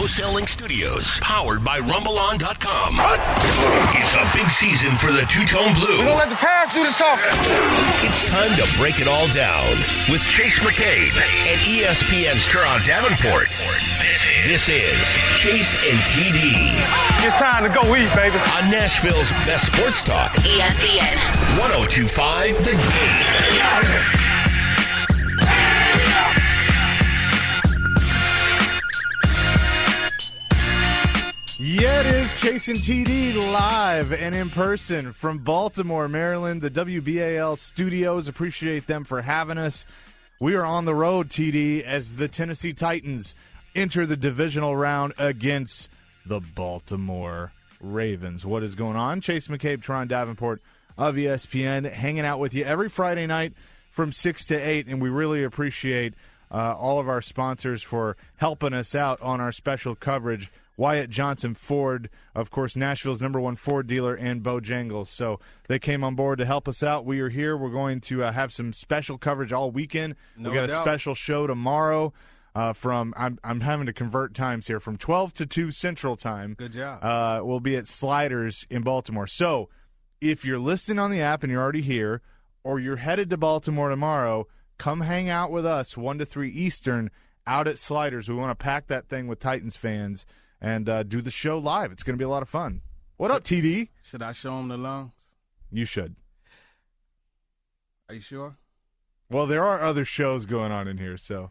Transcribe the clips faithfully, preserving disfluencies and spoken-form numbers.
Wholesaling Studios, powered by Rumble On dot com. It's a big season for the Two-Tone Blue. We don't let the past do the talking. It's time to break it all down with Chase McCabe and E S P N's Teron Davenport. This is Chase and T D. It's time to go eat, baby. On Nashville's best sports talk. E S P N. one oh two point five The Game. Yeah, it is Chase and T D live and in person from Baltimore, Maryland, the W B A L studios. Appreciate them for having us. We are on the road, T D, as the Tennessee Titans enter the divisional round against the Baltimore Ravens. What is going on? Chase McCabe, Teron Davenport of E S P N, hanging out with you every Friday night from six to eight, and we really appreciate uh, all of our sponsors for helping us out on our special coverage. Wyatt Johnson Ford, of course, Nashville's number one Ford dealer, and Bojangles. So they came on board to help us out. We are here. We're going to uh, have some special coverage all weekend. No we got doubt. a special show tomorrow uh, from, I'm, I'm having to convert times here, from twelve to two Central Time. Good job. Uh, we'll be at Sliders in Baltimore. So if you're listening on the app and you're already here, or you're headed to Baltimore tomorrow, come hang out with us one to three Eastern out at Sliders. We want to pack that thing with Titans fans and uh, do the show live. It's going to be a lot of fun. What should, up, T D? Should I show him the lungs? You should. Are you sure? Well, there are other shows going on in here, so.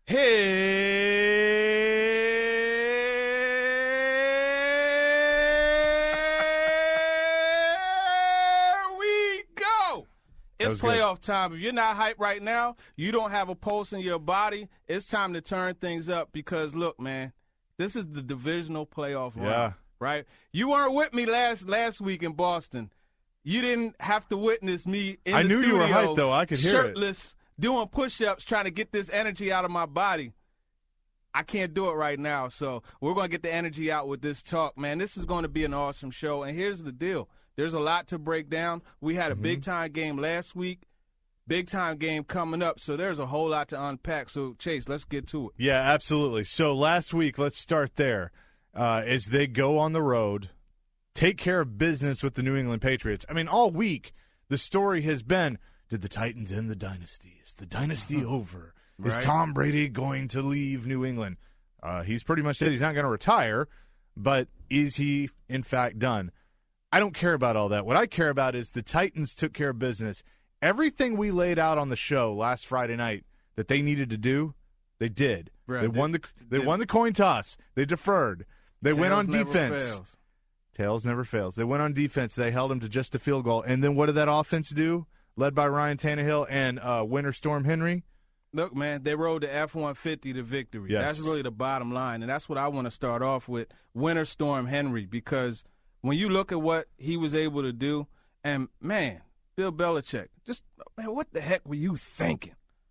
Here we go. It's playoff good. time. If you're not hyped right now, you don't have a pulse in your body, it's time to turn things up because, look, man, this is the divisional playoff round, Yeah. right? You weren't with me last last week in Boston. You didn't have to witness me in I the knew you were studio, hyped, though. I could hear it. shirtless, doing push-ups, trying to get this energy out of my body. I can't do it right now, so we're going to get the energy out with this talk, man. This is going to be an awesome show, and here's the deal. There's a lot to break down. We had a Mm-hmm. big-time game last week, big-time game coming up, so there's a whole lot to unpack. So, Chase, let's get to it. Yeah, absolutely. So last week, let's start there. Uh, as they go on the road, take care of business with the New England Patriots. I mean, all week, the story has been, did the Titans end the dynasty? Is the dynasty over? Is Right. Tom Brady going to leave New England? Uh, he's pretty much said he's not going to retire, but is he, in fact, done? I don't care about all that. What I care about is the Titans took care of business. Everything we laid out on the show last Friday night that they needed to do, they did. Bruh, they they- won the they they- went the coin toss. They deferred. They went on Tails never defense. fails. Tails never fails. They went on defense. They held them to just a field goal. And then what did that offense do? Led by Ryan Tannehill and uh, Winter Storm Henry. Look, man, they rode the F one fifty to victory. Yes. That's really the bottom line, and that's what I want to start off with, Winter Storm Henry, because when you look at what he was able to do, and, man, Bill Belichick, just, man, what the heck were you thinking?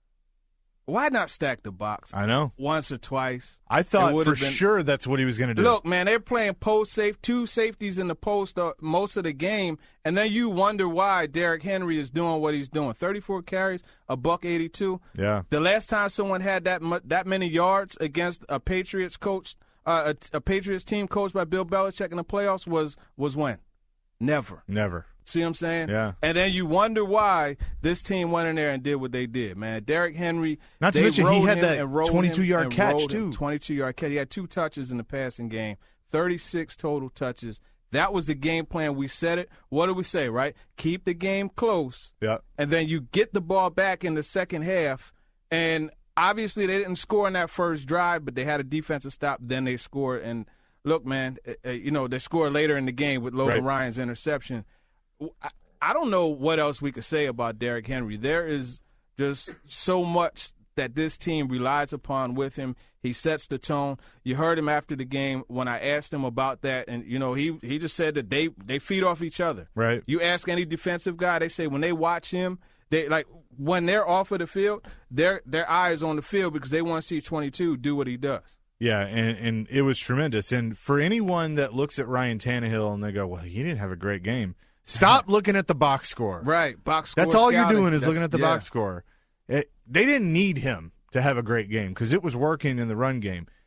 Why not stack the box I know. once or twice? I It thought would've for been- sure that's what he was going to do. Look, man, they're playing post safe, two safeties in the post uh, most of the game, and then you wonder why Derrick Henry is doing what he's doing. thirty-four carries, a buck eighty-two. Yeah. The last time someone had that mu- that many yards against a Patriots coach, uh, a, a Patriots team coached by Bill Belichick in the playoffs was was when? Never. Never. See what I'm saying? Yeah. And then you wonder why this team went in there and did what they did, man. Derrick Henry. Not to they mention he rode had him that and rode him twenty-two-yard and catch, rode him. too. twenty-two-yard catch. He had two touches in the passing game, thirty-six total touches. That was the game plan. We said it. What do we say, right? Keep the game close. Yeah. And then you get the ball back in the second half. And obviously they didn't score in that first drive, but they had a defensive stop. Then they scored. And look, man, uh, you know, they scored later in the game with Logan Right. Ryan's interception. I, I don't know what else we could say about Derrick Henry. There is just so much that this team relies upon with him. He sets the tone. You heard him after the game when I asked him about that, and, you know, he, he just said that they, they feed off each other. Right. You ask any defensive guy, they say when they watch him, they like when they're off of the field, their their eyes on the field because they want to see twenty-two do what he does. Yeah, and, and it was tremendous. And for anyone that looks at Ryan Tannehill and they go, well, he didn't have a great game, stop looking at the box score. Right, box score. That's all you're scouting. doing is That's- looking at the yeah. box score. It, they didn't need him to have a great game because it was working in the run game.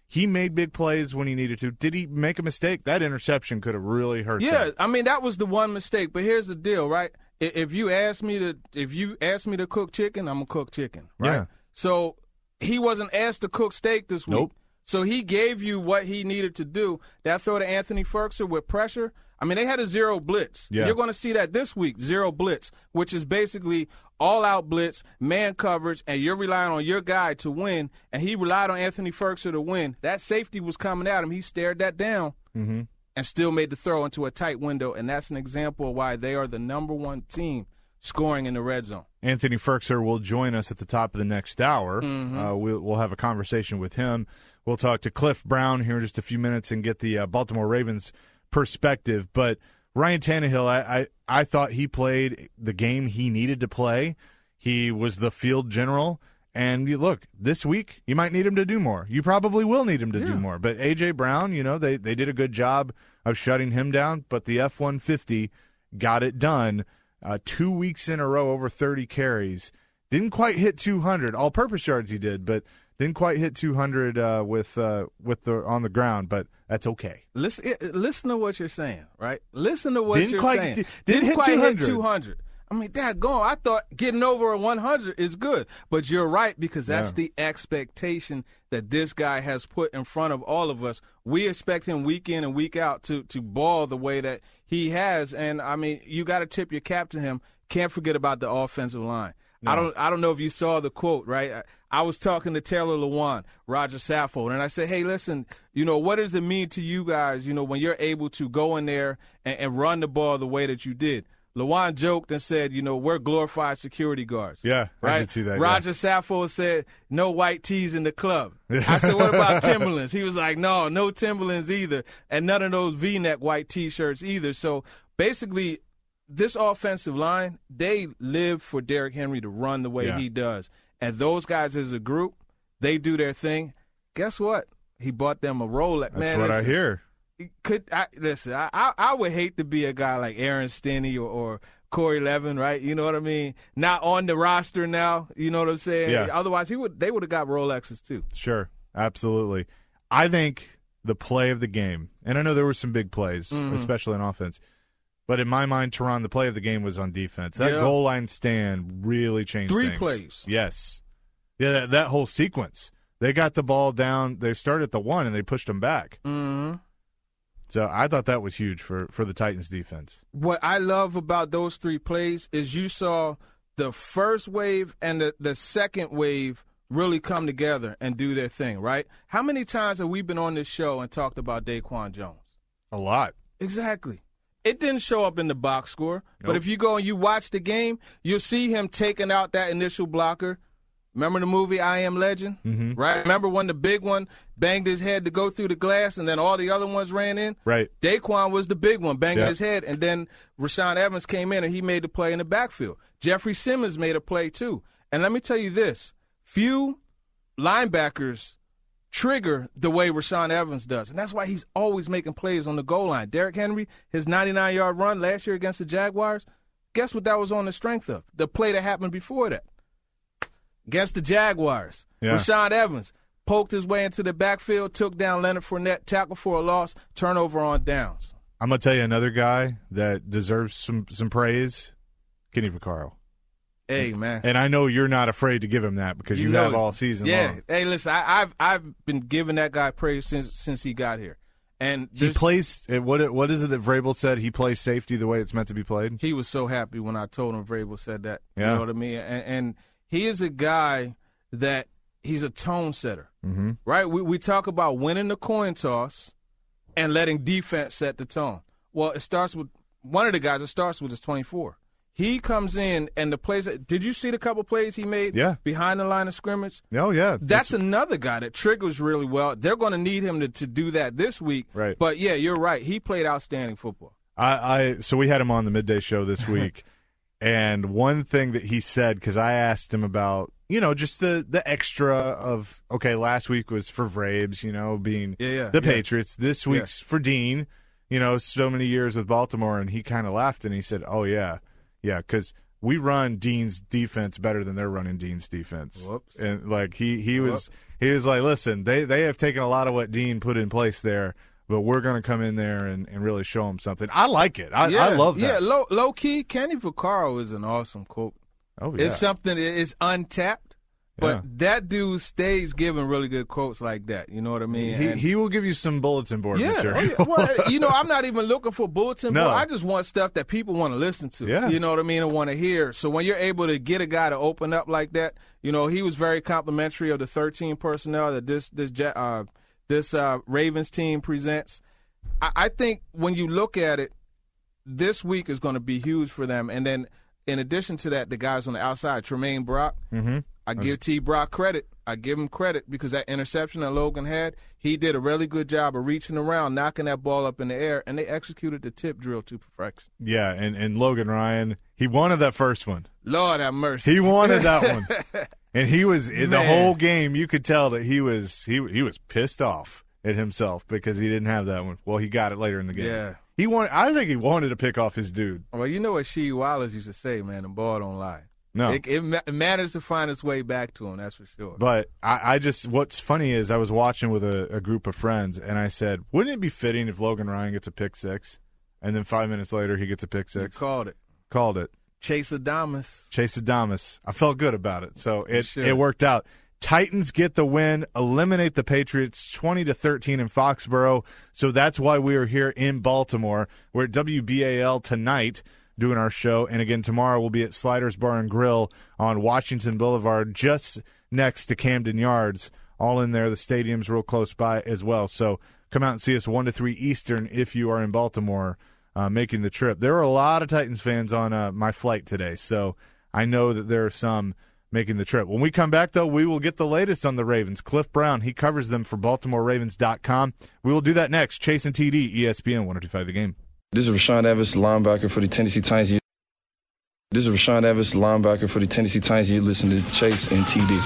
He made big plays when he needed to. Did he make a mistake? That interception could have really hurt Yeah, them. I mean, that was the one mistake. But here's the deal, right? If you ask me to if you ask me to cook chicken, I'm going to cook chicken, right? Yeah. So he wasn't asked to cook steak this week. Nope. So he gave you what he needed to do. That throw to Anthony Ferguson with pressure, I mean, they had a zero blitz. Yeah. You're going to see that this week, zero blitz, which is basically all-out blitz, man coverage, and you're relying on your guy to win, and he relied on Anthony Ferguson to win. That safety was coming at him. He stared that down Mm-hmm. and still made the throw into a tight window, and that's an example of why they are the number one team scoring in the red zone. Anthony Ferguson will join us at the top of the next hour. Mm-hmm. Uh, we'll, we'll have a conversation with him. We'll talk to Cliff Brown here in just a few minutes and get the uh, Baltimore Ravens perspective. But Ryan Tannehill, I, I, I thought he played the game he needed to play. He was the field general. And you look, this week, you might need him to do more. You probably will need him to Yeah. do more. But A J. Brown, you know, they, they did a good job of shutting him down. But the F one fifty got it done. Uh, two weeks in a row, over thirty carries. Didn't quite hit two hundred. All-purpose yards he did, but didn't quite hit two hundred uh, with uh, with the on the ground. But that's okay. Listen, listen to what you're saying, right? Listen to what Didn't you're quite- saying. didn't Didn't, hit quite two hundred. hit two hundred. I mean, that gone. I thought getting over a one hundred is good, but you're right because that's Yeah. the expectation that this guy has put in front of all of us. We expect him week in and week out to to ball the way that he has, and I mean, you got to tip your cap to him. Can't forget about the offensive line. No. I don't. I don't know if you saw the quote, right? I, I was talking to Taylor Lewan, Roger Saffold, and I said, "Hey, listen, you know, what does it mean to you guys, you know, when you're able to go in there and, and run the ball the way that you did?" Lewan joked and said, "You know, we're glorified security guards." Yeah, right. I did see that. yeah. Roger Saffold said, "No white tees in the club." I said, "What about Timberlands?" He was like, "No, no Timberlands either, and none of those V-neck white T-shirts either." So basically, this offensive line, they live for Derrick Henry to run the way Yeah. he does. And those guys as a group, they do their thing. Guess what? He bought them a Rolex. That's Man, what I listen, hear. Could I, listen, I, I I would hate to be a guy like Aaron Stinney or, or Corey Levin, right? You know what I mean? Not on the roster now, you know what I'm saying? Yeah. Otherwise, he would they would have got Rolexes too. Sure, absolutely. I think the play of the game, and I know there were some big plays, Mhm. especially in offense, but in my mind, Teron, the play of the game was on defense. That Yeah. goal line stand really changed Three things. plays. Yes. Yeah, that, that whole sequence. They got the ball down. They started at the one, and they pushed them back. Mm-hmm. So I thought that was huge for, for the Titans defense. What I love about those three plays is you saw the first wave and the, the second wave really come together and do their thing, right? How many times have we been on this show and talked about Daquan Jones? A lot. Exactly. It didn't show up in the box score, but Nope. if you go and you watch the game, you'll see him taking out that initial blocker. Remember the movie I Am Legend? Mm-hmm. Right? Remember when the big one banged his head to go through the glass and then all the other ones ran in? Right. Daquan was the big one banging Yeah. his head, and then Rashaan Evans came in and he made the play in the backfield. Jeffrey Simmons made a play too. And let me tell you this, few linebackers trigger the way Rashaan Evans does, and that's why he's always making plays on the goal line. Derrick Henry, his ninety-nine-yard run last year against the Jaguars, guess what that was on the strength of? The play that happened before that. Against the Jaguars, Yeah. Rashaan Evans poked his way into the backfield, took down Leonard Fournette, tackle for a loss, turnover on downs. I'm going to tell you another guy that deserves some, some praise, Kenny Vaccaro. Hey, man. And I know you're not afraid to give him that because you, know have it. all season yeah. long. Hey, listen, I, I've I've been giving that guy praise since since he got here, and He this- plays – what What is it that Vrabel said? He plays safety the way it's meant to be played? he was so happy when I told him Vrabel said that. You Yeah. know what I mean? And, and he is a guy that he's a tone setter, Mm-hmm. right? We we talk about winning the coin toss and letting defense set the tone. Well, it starts with one of the guys. It starts with his twenty-four. He comes in and the plays. Did you see the couple plays he made? Yeah. Behind the line of scrimmage. Oh, yeah. That's another guy that triggers really well. They're going to need him to, to do that this week. Right. But, yeah, you're right. He played outstanding football. I, I so we had him on the midday show this week, and one thing that he said, because I asked him about, you know, just the, the extra of, okay, last week was for Vrabes, you know, being Yeah, yeah, the yeah. Patriots. This week's for Dean, you know, so many years with Baltimore, and he kind of laughed and he said, oh, yeah, yeah, because we run Dean's defense better than they're running Dean's defense. Whoops. And like he he was Whoops. he was like, listen, they they have taken a lot of what Dean put in place there, but we're going to come in there and, and really show them something. I like it. I, yeah, I love that. Yeah, low, low key, Kenny Vaccaro is an awesome coach. Oh, yeah. It's something that is untapped, but Yeah. that dude stays giving really good quotes like that. You know what I mean? He, And- he will give you some bulletin board yeah, material. oh, yeah. Well, you know, I'm not even looking for bulletin No. board. I just want stuff that people want to listen to. Yeah. You know what I mean? And want to hear. So when you're able to get a guy to open up like that, you know, he was very complimentary of the thirteen personnel that this this Ja- uh, this uh, Ravens team presents. I, I think when you look at it, this week is going to be huge for them. And then in addition to that, the guys on the outside, Tremaine Brock, Mm-hmm. I give T. Brock credit. I give him credit because that interception that Logan had, he did a really good job of reaching around, knocking that ball up in the air, and they executed the tip drill to perfection. Yeah, and, and Logan Ryan, he wanted that first one. Lord have mercy. He wanted that one. And he was in the Man. whole game, you could tell that he was he he was pissed off at himself because he didn't have that one. Well, he got it later in the game. Yeah. He wanted I think he wanted to pick off his dude. Well, you know what Shee Wallace used to say, man, the ball don't lie. No. It, it, ma- it managed to find its way back to him, that's for sure. But I, I just what's funny is I was watching with a, a group of friends and I said, wouldn't it be fitting if Logan Ryan gets a pick six? And then five minutes later he gets a pick You six. called it. Called it. Chase Adamas. Chase Adamas. I felt good about it. So it should. it worked out. Titans get the win, eliminate the Patriots twenty to thirteen in Foxborough. So that's why we are here in Baltimore. We're at W B A L tonight doing our show. And again, tomorrow we'll be at Sliders Bar and Grill on Washington Boulevard, just next to Camden Yards. All in there. The stadium's real close by as well. So come out and see us one to three Eastern if you are in Baltimore uh, making the trip. There are a lot of Titans fans on uh, my flight today. So I know that there are some making the trip. When we come back, though, we will get the latest on the Ravens. Cliff Brown, he covers them for Baltimore Ravens dot com. We will do that next. Chase and T D, E S P N one oh two point five The Game. This is Rashawn Evans, linebacker for the Tennessee Titans. This is Rashawn Evans, linebacker for the Tennessee Titans. You listen to Chase and T D.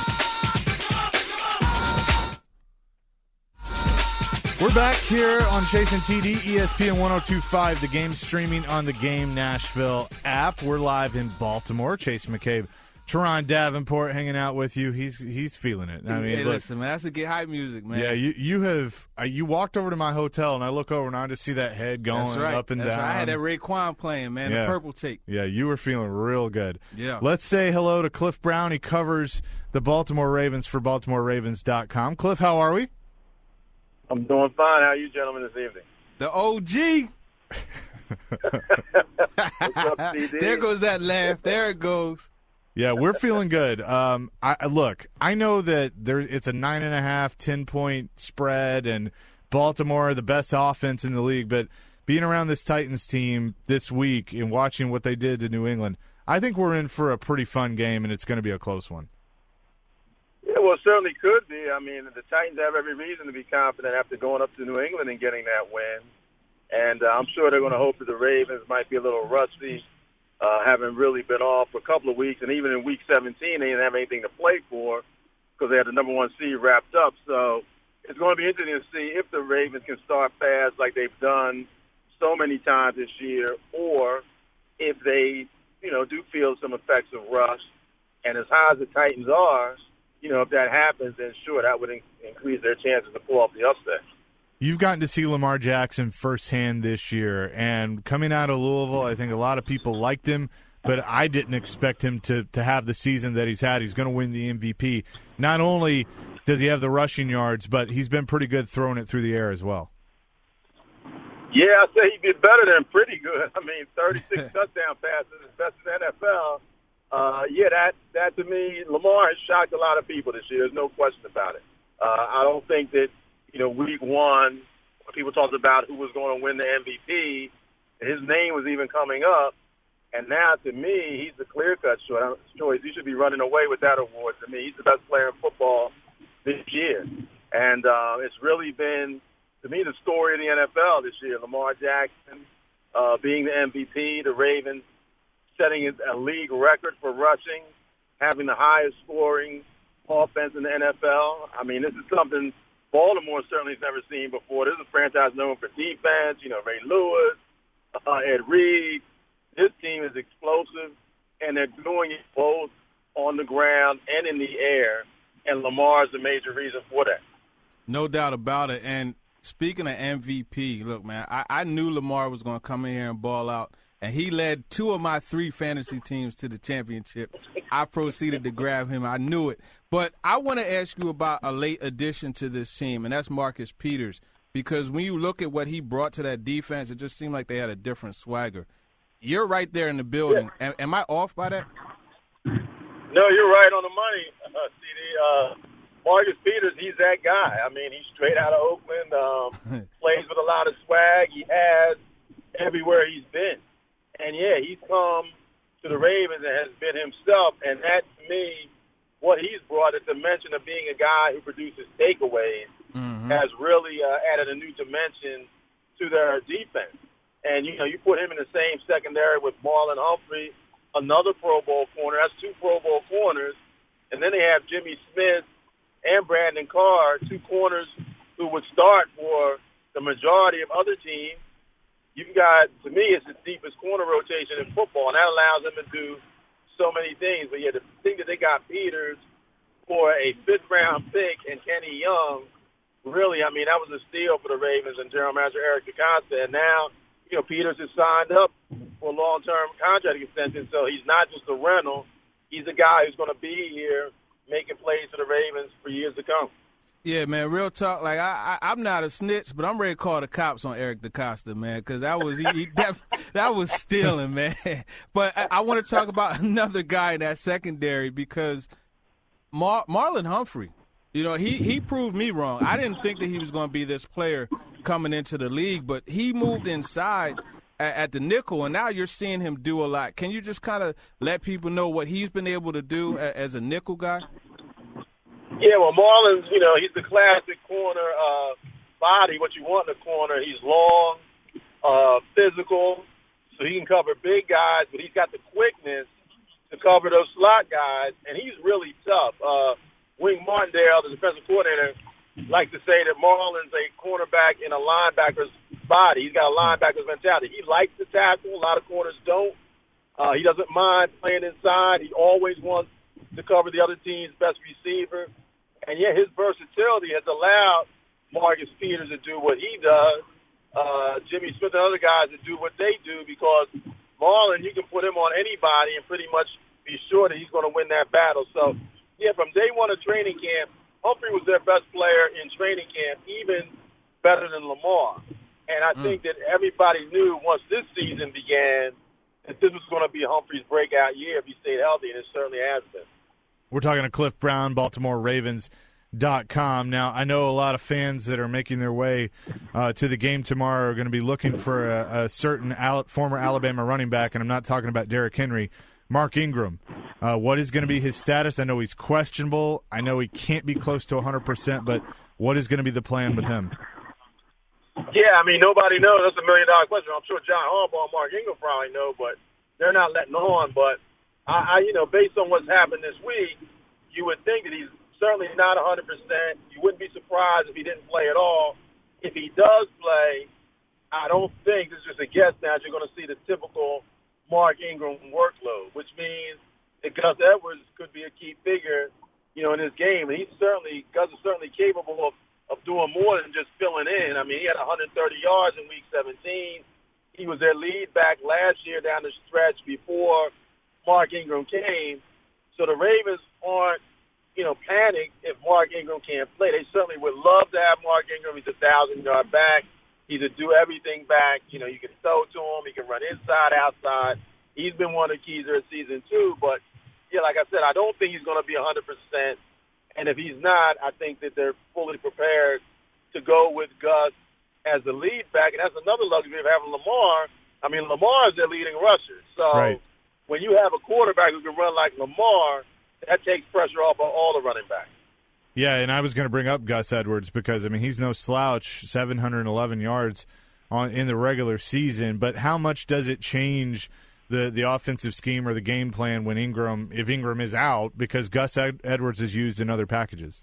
We're back here on Chase and T D, E S P N one oh two point five The Game, streaming on the Game Nashville app. We're live in Baltimore. Chase McCabe, Teron Davenport hanging out with you. He's he's feeling it. I mean, hey, look, listen, man, that's a get hype music, man. yeah, you you have uh, you walked over to my hotel and I look over and I just see that head going That's right. up and That's down. right. I had that Raekwon playing, man, Yeah. the purple tape. Yeah, you were feeling real good. Yeah. Let's say hello to Cliff Brown. He covers the Baltimore Ravens for Baltimore Ravens dot com. Cliff, how are we? I'm doing fine. How are you gentlemen this evening? The O G. What's up, C D? There goes that laugh. There it goes. Yeah, we're feeling good. Um, I I- look, I know that there it's a nine and a half, ten point spread, and Baltimore the best offense in the league. But being around this Titans team this week and watching what they did to New England, I think we're in for a pretty fun game, and it's going to be a close one. Yeah, well, it certainly could be. I mean, the Titans have every reason to be confident after going up to New England and getting that win. And uh, I'm sure they're going to hope that the Ravens might be a little rusty, uh, having really been off for a couple of weeks. And even in Week seventeen, they didn't have anything to play for because they had the number one seed wrapped up. So it's going to be interesting to see if the Ravens can start fast like they've done so many times this year, or if they, you know, do feel some effects of rust. And as high as the Titans are, you know, if that happens, then sure, that would in- increase their chances to pull off the upset. You've gotten to see Lamar Jackson firsthand this year, and coming out of Louisville, I think a lot of people liked him, but I didn't expect him to, to have the season that he's had. He's going to win the M V P. Not only does he have the rushing yards, but he's been pretty good throwing it through the air as well. Yeah, I'd say he'd be better than pretty good. I mean, thirty-six touchdown passes is best in the N F L. Uh, yeah, that, that to me, Lamar has shocked a lot of people this year. There's no question about it. Uh, I don't think that, you know, week one, when people talked about who was going to win the M V P, his name was even coming up. And now, to me, he's the clear-cut choice. He should be running away with that award. To me, he's the best player in football this year. And uh, it's really been, to me, the story of the N F L this year. Lamar Jackson uh, being the M V P, the Ravens setting a league record for rushing, having the highest scoring offense in the N F L. I mean, this is something Baltimore certainly has never seen before. This is a franchise known for defense, you know, Ray Lewis, uh, Ed Reed. This team is explosive, and they're doing it both on the ground and in the air, and Lamar's the major reason for that. No doubt about it. And speaking of M V P, look, man, I, I knew Lamar was going to come in here and ball out, and he led two of my three fantasy teams to the championship. I proceeded to grab him. I knew it. But I want to ask you about a late addition to this team, and that's Marcus Peters, because when you look at what he brought to that defense, it just seemed like they had a different swagger. You're right there in the building. Yeah. Am, am I off by that? No, you're right on the money, uh, C D. Uh, Marcus Peters, he's that guy. I mean, he's straight out of Oakland, um, plays with a lot of swag. He has everywhere he's been. And, yeah, he's come to the Ravens and has been himself. And that, to me, what he's brought, a dimension of being a guy who produces takeaways, mm-hmm. has really uh, added a new dimension to their defense. And, you know, you put him in the same secondary with Marlon Humphrey, another Pro Bowl corner. That's two Pro Bowl corners. And then they have Jimmy Smith and Brandon Carr, two corners who would start for the majority of other teams. You've got, to me, it's the deepest corner rotation in football, and that allows them to do so many things. But, yeah, the thing that they got Peters for a fifth-round pick and Kenny Young, really, I mean, that was a steal for the Ravens and General Manager Eric DeCosta. And now, you know, Peters is signed up for a long-term contract extension, so he's not just a rental. He's a guy who's going to be here making plays for the Ravens for years to come. Yeah, man, real talk. Like, I, I, I'm not a snitch, but I'm ready to call the cops on Eric DeCosta, man, because that was he, he that, that was stealing, man. But I, I want to talk about another guy in that secondary because Mar- Marlon Humphrey, you know, he, he proved me wrong. I didn't think that he was going to be this player coming into the league, but he moved inside at, at the nickel, and now you're seeing him do a lot. Can you just kind of let people know what he's been able to do a, as a nickel guy? Yeah, well, Marlon's, you know, he's the classic corner uh, body, what you want in a corner. He's long, uh, physical, so he can cover big guys, but he's got the quickness to cover those slot guys, and he's really tough. Uh, Wink Martindale, the defensive coordinator, likes to say that Marlon's a cornerback in a linebacker's body. He's got a linebacker's mentality. He likes to tackle. A lot of corners don't. Uh, he doesn't mind playing inside. He always wants to cover the other team's best receiver. And, yeah, his versatility has allowed Marcus Peters to do what he does, uh, Jimmy Smith and other guys to do what they do, because Marlon, you can put him on anybody and pretty much be sure that he's going to win that battle. So, yeah, from day one of training camp, Humphrey was their best player in training camp, even better than Lamar. And I mm. think that everybody knew once this season began that this was going to be Humphrey's breakout year if he stayed healthy, and it certainly has been. We're talking to Cliff Brown, Baltimore Ravens dot com. Now, I know a lot of fans that are making their way uh, to the game tomorrow are going to be looking for a, a certain Al- former Alabama running back, and I'm not talking about Derrick Henry, Mark Ingram. Uh, what is going to be his status? I know he's questionable. I know he can't be close to one hundred percent, but what is going to be the plan with him? Yeah, I mean, nobody knows. That's a million-dollar question. I'm sure John Harbaugh and Mark Ingram probably know, but they're not letting on. But I, I, you know, based on what's happened this week, you would think that he's certainly not one hundred percent. You wouldn't be surprised if he didn't play at all. If he does play, I don't think, this is just a guess now, you're going to see the typical Mark Ingram workload, which means that Gus Edwards could be a key figure, you know, in this game. And he's certainly, Gus is certainly capable of, of doing more than just filling in. I mean, he had one hundred thirty yards in week seventeen. He was their lead back last year down the stretch before Mark Ingram came. So the Ravens aren't, you know, panicked if Mark Ingram can't play. They certainly would love to have Mark Ingram. He's a thousand-yard back. He's a do-everything back. You know, you can throw to him. He can run inside, outside. He's been one of the keys of the season, too. But, yeah, like I said, I don't think he's going to be one hundred percent. And if he's not, I think that they're fully prepared to go with Gus as the lead back. And that's another luxury of having Lamar. I mean, Lamar is their leading rusher. So right. when you have a quarterback who can run like Lamar, that takes pressure off of all the running backs. Yeah, and I was going to bring up Gus Edwards because, I mean, he's no slouch, seven hundred eleven yards on in the regular season. But how much does it change the, the offensive scheme or the game plan when Ingram, if Ingram is out, because Gus Ed- Edwards is used in other packages?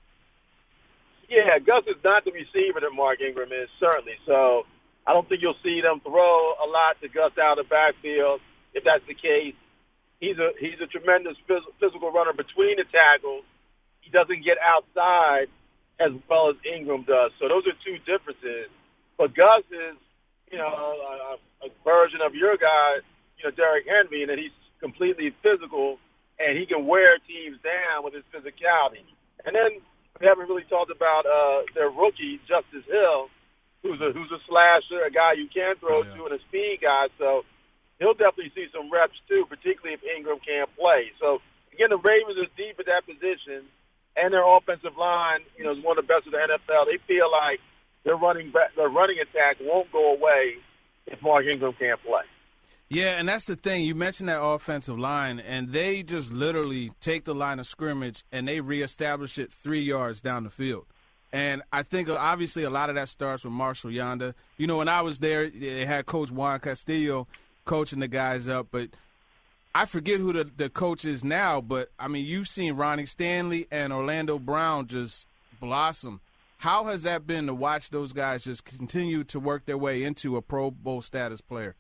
Yeah, Gus is not the receiver that Mark Ingram is, certainly. So I don't think you'll see them throw a lot to Gus out of the backfield if that's the case. he's a he's a tremendous phys- physical runner between the tackles. He doesn't get outside as well as Ingram does. So those are two differences. But Gus is, you know, a, a version of your guy, you know, Derrick Henry, and that he's completely physical and he can wear teams down with his physicality. And then we haven't really talked about uh, their rookie, Justice Hill, who's a who's a slasher, a guy you can throw yeah. to, and a speed guy. So he'll definitely see some reps too, particularly if Ingram can't play. So again, the Ravens are deep at that position, and their offensive line, you know, is one of the best in the N F L. They feel like their running back, their running attack won't go away if Mark Ingram can't play. Yeah, and that's the thing. You mentioned that offensive line, and they just literally take the line of scrimmage and they reestablish it three yards down the field. And I think obviously a lot of that starts with Marshall Yanda. You know, when I was there, they had Coach Juan Castillo coaching the guys up, but I forget who the, the coach is now, but, I mean, you've seen Ronnie Stanley and Orlando Brown just blossom. How has that been to watch those guys just continue to work their way into a Pro Bowl status player?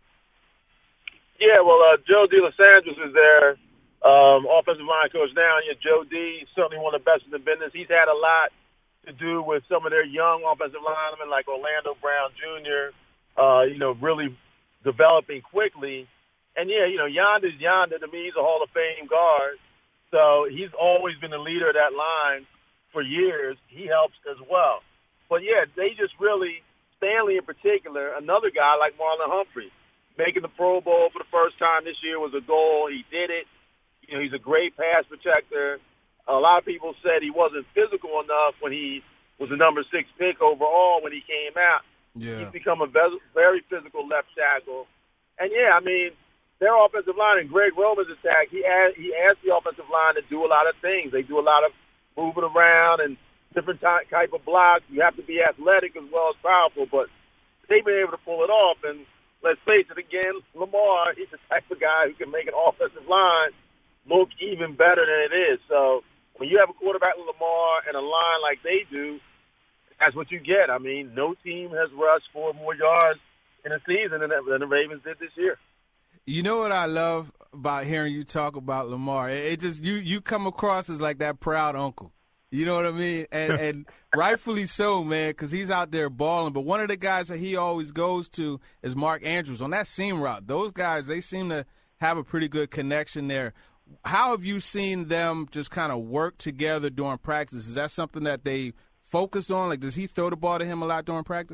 Yeah, well, uh, Joe DeLosantis is their um, offensive line coach now. Yeah, Joe D, certainly one of the best in the business. He's had a lot to do with some of their young offensive linemen like Orlando Brown Junior, uh, you know, really developing quickly. And, yeah, you know, Yonder's Yonder. To me, he's a Hall of Fame guard. So he's always been the leader of that line for years. He helps as well. But, yeah, they just really, Stanley in particular, another guy like Marlon Humphrey, making the Pro Bowl for the first time this year was a goal. He did it. You know, he's a great pass protector. A lot of people said he wasn't physical enough when he was the number six pick overall when he came out. Yeah. He's become a very physical left tackle. And, yeah, I mean, their offensive line and Greg Roman's attack, he asked, he asked the offensive line to do a lot of things. They do a lot of moving around and different ty- type of blocks. You have to be athletic as well as powerful, but they've been able to pull it off. And let's face it again, Lamar, he's the type of guy who can make an offensive line look even better than it is. So when you have a quarterback like Lamar and a line like they do, that's what you get. I mean, no team has rushed for more yards in a season than the Ravens did this year. You know what I love about hearing you talk about Lamar? It, it just you you come across as like that proud uncle. You know what I mean? And, and rightfully so, man, because he's out there balling. But one of the guys that he always goes to is Mark Andrews on that seam route. Those guys, they seem to have a pretty good connection there. How have you seen them just kind of work together during practice? Is that something that they focus on? Like, does he throw the ball to him a lot during practice?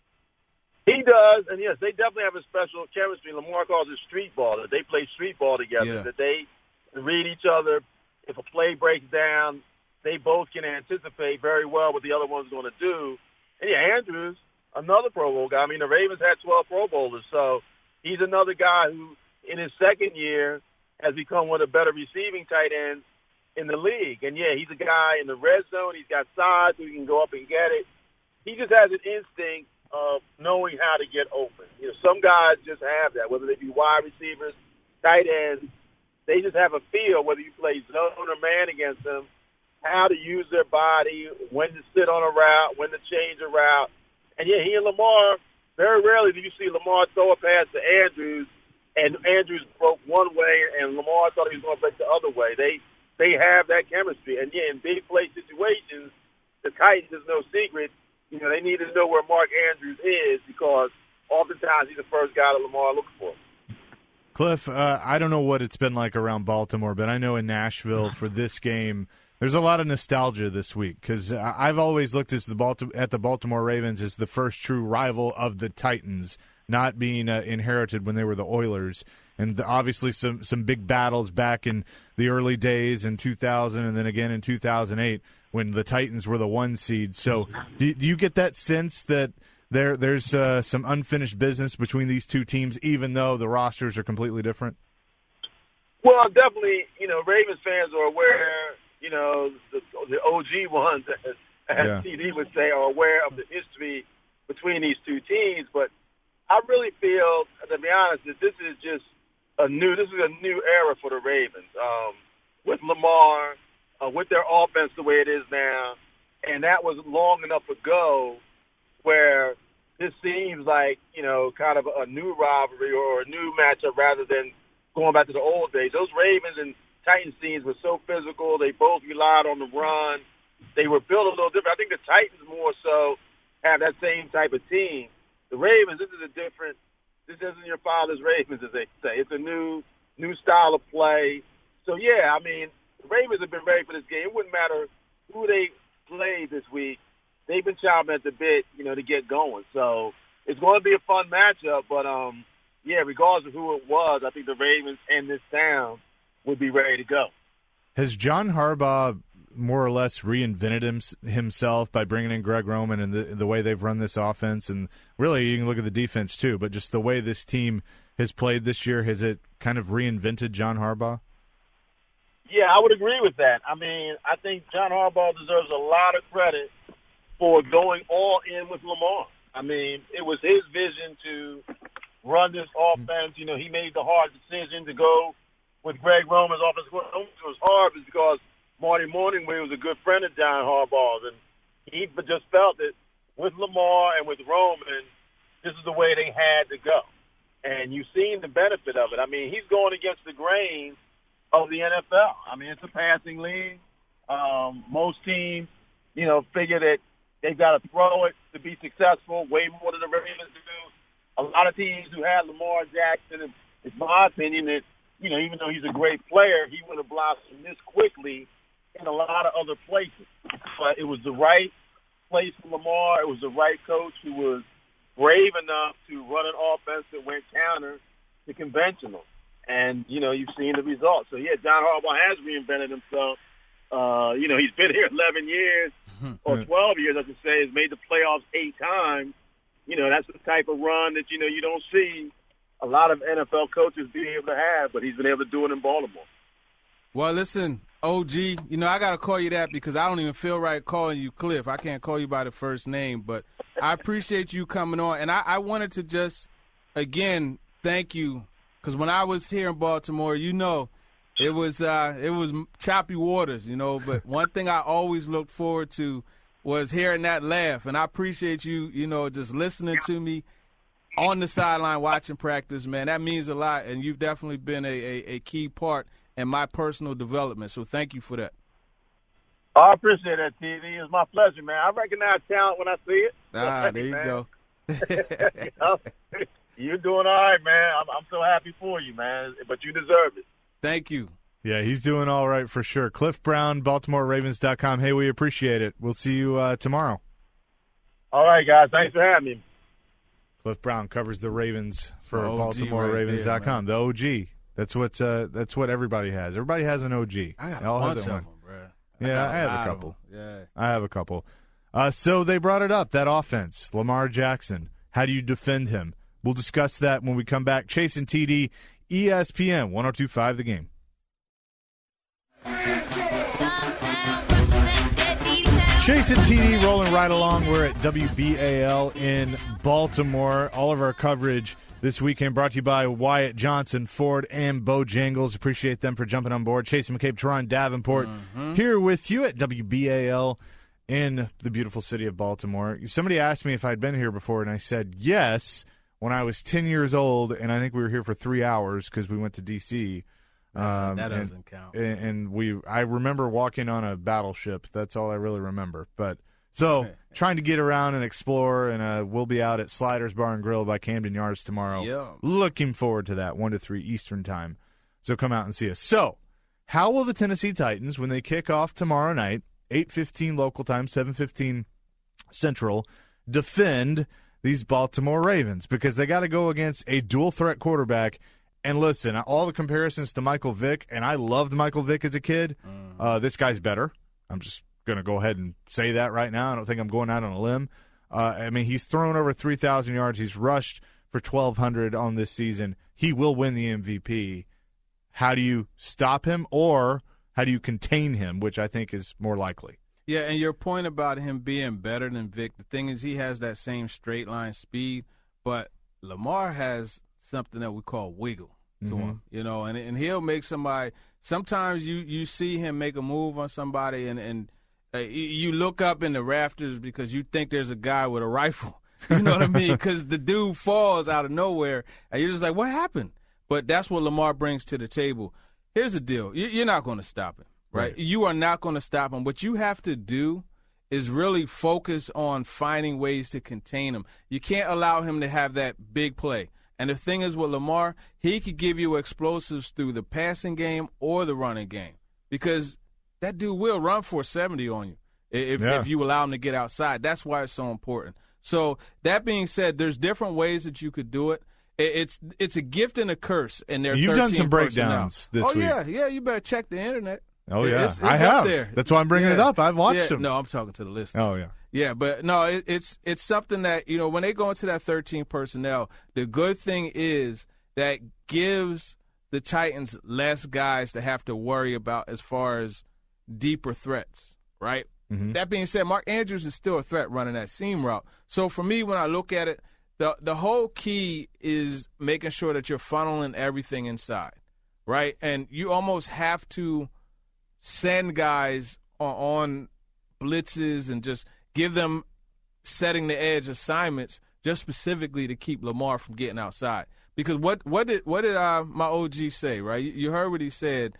He does, and yes, they definitely have a special chemistry. Lamar calls it street ball, that they play street ball together, Yeah. that they read each other. If a play breaks down, they both can anticipate very well what the other one's going to do. And, yeah, Andrews, another Pro Bowl guy. I mean, the Ravens had twelve Pro Bowlers, so he's another guy who, in his second year, has become one of the better receiving tight ends in the league. And, yeah, he's a guy in the red zone. He's got size, so he can go up and get it. He just has an instinct of knowing how to get open. You know, some guys just have that, whether they be wide receivers, tight ends. They just have a feel, whether you play zone or man against them, how to use their body, when to sit on a route, when to change a route. And, yeah, he and Lamar, very rarely do you see Lamar throw a pass to Andrews, and Andrews broke one way, and Lamar thought he was going to break the other way. They they have that chemistry. And, yeah, in big play situations, the Titans is no secret. You know, they need to know where Mark Andrews is because oftentimes he's the first guy that Lamar looks for. Cliff, uh, I don't know what it's been like around Baltimore, but I know in Nashville for this game, there's a lot of nostalgia this week because I've always looked as the Balti- at the Baltimore Ravens as the first true rival of the Titans, not being uh, inherited when they were the Oilers. And obviously some, some big battles back in the early days in two thousand and then again in two thousand eight when the Titans were the one seed. So do, do you get that sense that there there's uh, some unfinished business between these two teams, even though the rosters are completely different? Well, definitely, you know, Ravens fans are aware, you know, the, the O G ones, as Yeah. T D would say, are aware of the history between these two teams. But I really feel, to be honest, that this is just a new, this is a new era for the Ravens. Um, with Lamar, uh, with their offense the way it is now, and that was long enough ago where this seems like, you know, kind of a new rivalry or a new matchup rather than going back to the old days. Those Ravens and Titans teams were so physical. They both relied on the run. They were built a little different. I think the Titans more so have that same type of team. The Ravens, this is a different, this isn't your father's Ravens, as they say. It's a new, new style of play. So, yeah, I mean, the Ravens have been ready for this game. It wouldn't matter who they played this week. They've been chomping at the bit, you know, to get going. So it's going to be a fun matchup. But, um, yeah, regardless of who it was, I think the Ravens and this town would be ready to go. Has John Harbaugh more or less reinvented him, himself by bringing in Greg Roman and the, the way they've run this offense? And really, you can look at the defense too, but just the way this team has played this year, has it kind of reinvented John Harbaugh? Yeah, I would agree with that. I mean, I think John Harbaugh deserves a lot of credit for going all in with Lamar. I mean, it was his vision to run this offense. You know, he made the hard decision to go with Greg Roman's offense. What was hard is because Marty Morningway was a good friend of John Harbaugh's, and he just felt that with Lamar and with Roman, this is the way they had to go. And you've seen the benefit of it. I mean, he's going against the grain of the N F L. I mean, it's a passing league. Um, most teams, you know, figure that they've got to throw it to be successful, way more than the Ravens do. A lot of teams who had Lamar Jackson, it's my opinion that, you know, even though he's a great player, he would have blossomed this quickly in a lot of other places. But it was the right place for Lamar. It was the right coach who was brave enough to run an offense that went counter to conventional. And, you know, you've seen the results. So, yeah, John Harbaugh has reinvented himself. Uh, you know, he's been here eleven years or twelve years, I should say, has made the playoffs eight times. You know, that's the type of run that, you know, you don't see a lot of N F L coaches being able to have, but he's been able to do it in Baltimore. Well, listen, O G, you know, I got to call you that because I don't even feel right calling you Cliff. I can't call you by the first name, but I appreciate you coming on. And I, I wanted to just, again, thank you, because when I was here in Baltimore, you know, it was uh, it was choppy waters, you know, but one thing I always looked forward to was hearing that laugh. And I appreciate you, you know, just listening to me on the sideline watching practice, man. That means a lot, and you've definitely been a, a, a key part in my personal development. So thank you for that. I appreciate that, T V. It's my pleasure, man. I recognize talent when I see it. Ah, there you man. go. You know, you're doing all right, man. I'm, I'm so happy for you, man, but you deserve it. Thank you. Yeah, he's doing all right for sure. Cliff Brown, Baltimore Ravens dot com. Hey, we appreciate it. We'll see you uh, tomorrow. All right, guys. Thanks for having me. Cliff Brown covers the Ravens for the Baltimore Ravens dot com. The O G. That's what's uh, that's what everybody has. Everybody has an O G. I got a bunch of them, bro. I Yeah, I have a couple. Yeah, I have a couple. Uh, so they brought it up, that offense, Lamar Jackson. How do you defend him? We'll discuss that when we come back. Chase and T D, E S P N one oh two point five The Game. Chase and T D rolling right along. We're at W B A L in Baltimore. All of our coverage this weekend brought to you by Wyatt Johnson, Ford, and Bojangles. Appreciate them for jumping on board. Chase McCabe, Teron Davenport, mm-hmm. here with you at W B A L in the beautiful city of Baltimore. Somebody asked me if I'd been here before, and I said yes when I was ten years old, and I think we were here for three hours because we went to D C Um, that doesn't and, count. And we, I remember walking on a battleship. That's all I really remember. But so trying to get around and explore, and uh, we'll be out at Sliders Bar and Grill by Camden Yards tomorrow. Yeah. Looking forward to that, one to three Eastern time. So come out and see us. So how will the Tennessee Titans, when they kick off tomorrow night, eight fifteen local time, seven fifteen Central, defend these Baltimore Ravens? Because they got to go against a dual-threat quarterback. And listen, all the comparisons to Michael Vick, and I loved Michael Vick as a kid. Mm. Uh, this guy's better. I'm just going to go ahead and say that right now. I don't think I'm going out on a limb. Uh, I mean, he's thrown over three thousand yards. He's rushed for twelve hundred on this season. He will win the M V P. How do you stop him, or how do you contain him, which I think is more likely? Yeah, and your point about him being better than Vick, the thing is he has that same straight line speed, but Lamar has something that we call wiggle to mm-hmm. him, you know, and and he'll make somebody. Sometimes you, you see him make a move on somebody, and and uh, you look up in the rafters because you think there's a guy with a rifle. You know what I mean? Because the dude falls out of nowhere, and you're just like, what happened? But that's what Lamar brings to the table. Here's the deal. You're not going to stop him, right? right? You are not going to stop him. What you have to do is really focus on finding ways to contain him. You can't allow him to have that big play. And the thing is with Lamar, he could give you explosives through the passing game or the running game because that dude will run for seventy on you if, yeah. if you allow him to get outside. That's why it's so important. So that being said, there's different ways that you could do it. It's it's a gift and a curse in their You've done some personnel. breakdowns this oh, week. Oh, yeah, yeah. You better check the internet. Oh, yeah. It's, it's I have. Up there. That's why I'm bringing yeah. it up. I've watched yeah. them. No, I'm talking to the listeners. Oh, yeah. Yeah, but no, it, it's it's something that, you know, when they go into that thirteen personnel, the good thing is that gives the Titans less guys to have to worry about as far as deeper threats, right? Mm-hmm. That being said, Mark Andrews is still a threat running that seam route. So for me, when I look at it, the the whole key is making sure that you're funneling everything inside, right? And you almost have to send guys on, on blitzes and just give them setting the edge assignments just specifically to keep Lamar from getting outside. Because what what did what did uh, my O G say, right? You, you heard what he said.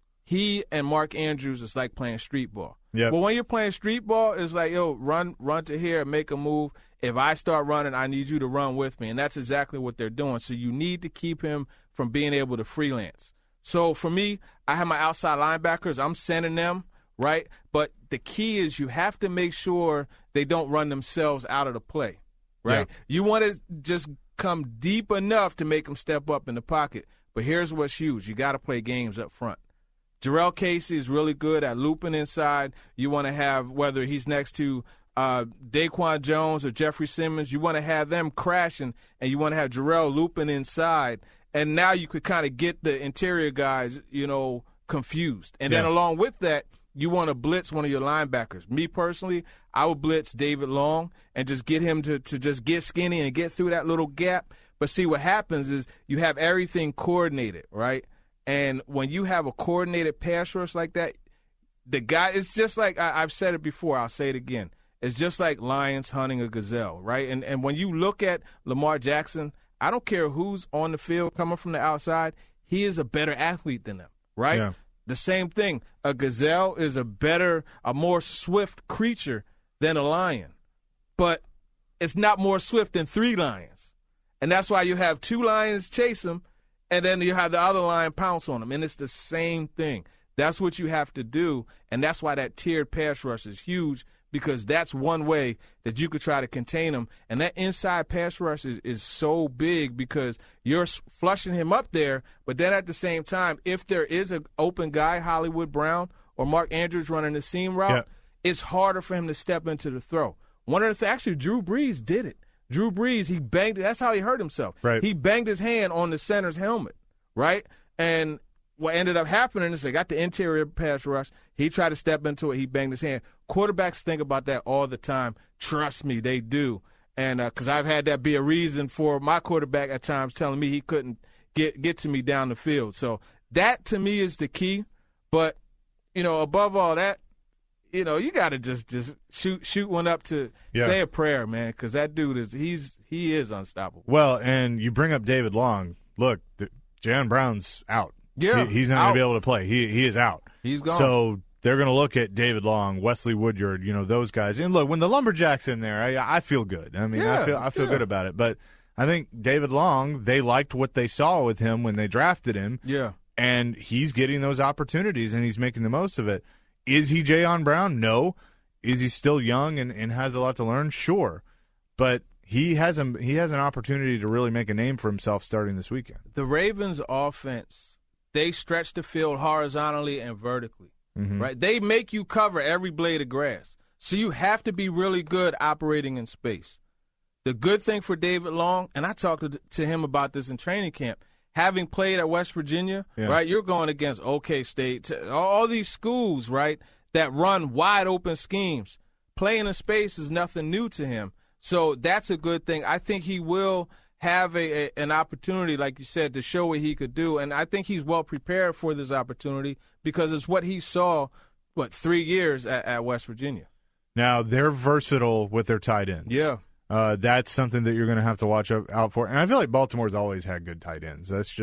He and Mark Andrews is like playing street ball. Yep. But when you're playing street ball, it's like, yo, run run to here and make a move. If I start running, I need you to run with me. And that's exactly what they're doing. So you need to keep him from being able to freelance. So for me, I have my outside linebackers. I'm sending them, right? But the key is you have to make sure they don't run themselves out of the play, right? Yeah. You want to just come deep enough to make them step up in the pocket. But here's what's huge. You got to play games up front. Jarrell Casey is really good at looping inside. You want to have, whether he's next to uh, Daquan Jones or Jeffrey Simmons, you want to have them crashing, and you want to have Jarrell looping inside. And now you could kind of get the interior guys, you know, confused. And yeah. then along with that, you want to blitz one of your linebackers. Me personally, I would blitz David Long and just get him to, to just get skinny and get through that little gap. But see, what happens is you have everything coordinated, right? And when you have a coordinated pass rush like that, the guy, it's just like, I, I've said it before, I'll say it again. It's just like lions hunting a gazelle, right? And and when you look at Lamar Jackson, I don't care who's on the field coming from the outside, he is a better athlete than them, right? Yeah. The same thing. A gazelle is a better, a more swift creature than a lion. But it's not more swift than three lions. And that's why you have two lions chase him, and then you have the other lion pounce on him. And it's the same thing. That's what you have to do, and that's why that tiered pass rush is huge, because that's one way that you could try to contain him. And that inside pass rush is, is so big because you're flushing him up there, but then at the same time, if there is an open guy, Hollywood Brown or Mark Andrews running the seam route, yeah. it's harder for him to step into the throw. One of the things, actually, Drew Brees did it. Drew Brees, he banged, that's how he hurt himself. Right. He banged his hand on the center's helmet, right? And what ended up happening is they got the interior pass rush. He tried to step into it. He banged his hand. Quarterbacks think about that all the time. Trust me, they do. And because uh, I've had that be a reason for my quarterback at times telling me he couldn't get, get to me down the field. So that, to me, is the key. But, you know, above all that, you know, you got to just just shoot shoot one up to yeah. say a prayer, man, because that dude is he's he is unstoppable. Well, and you bring up David Long. Look, Jayon Brown's out. Yeah, he, he's not going to be able to play. He he is out. He's gone. So they're going to look at David Long, Wesley Woodyard, you know, those guys. And look, when the Lumberjacks in there, I, I feel good. I mean, yeah, I feel I feel yeah. good about it. But I think David Long, they liked what they saw with him when they drafted him. Yeah, and he's getting those opportunities and he's making the most of it. Is he Jayon Brown? No. Is he still young and, and has a lot to learn? Sure. But he has a, he has an opportunity to really make a name for himself starting this weekend. The Ravens' offense, they stretch the field horizontally and vertically, mm-hmm. right? They make you cover every blade of grass. So you have to be really good operating in space. The good thing for David Long, and I talked to, to him about this in training camp, having played at West Virginia, yeah. right, you're going against OK State, all these schools, right, that run wide-open schemes. Playing in space is nothing new to him. So that's a good thing. I think he will have a, a an opportunity, like you said, to show what he could do. And I think he's well prepared for this opportunity because it's what he saw, what, three years at, at West Virginia. Now, they're versatile with their tight ends. Yeah. Uh, that's something that you're going to have to watch out for. And I feel like Baltimore's always had good tight ends. That's just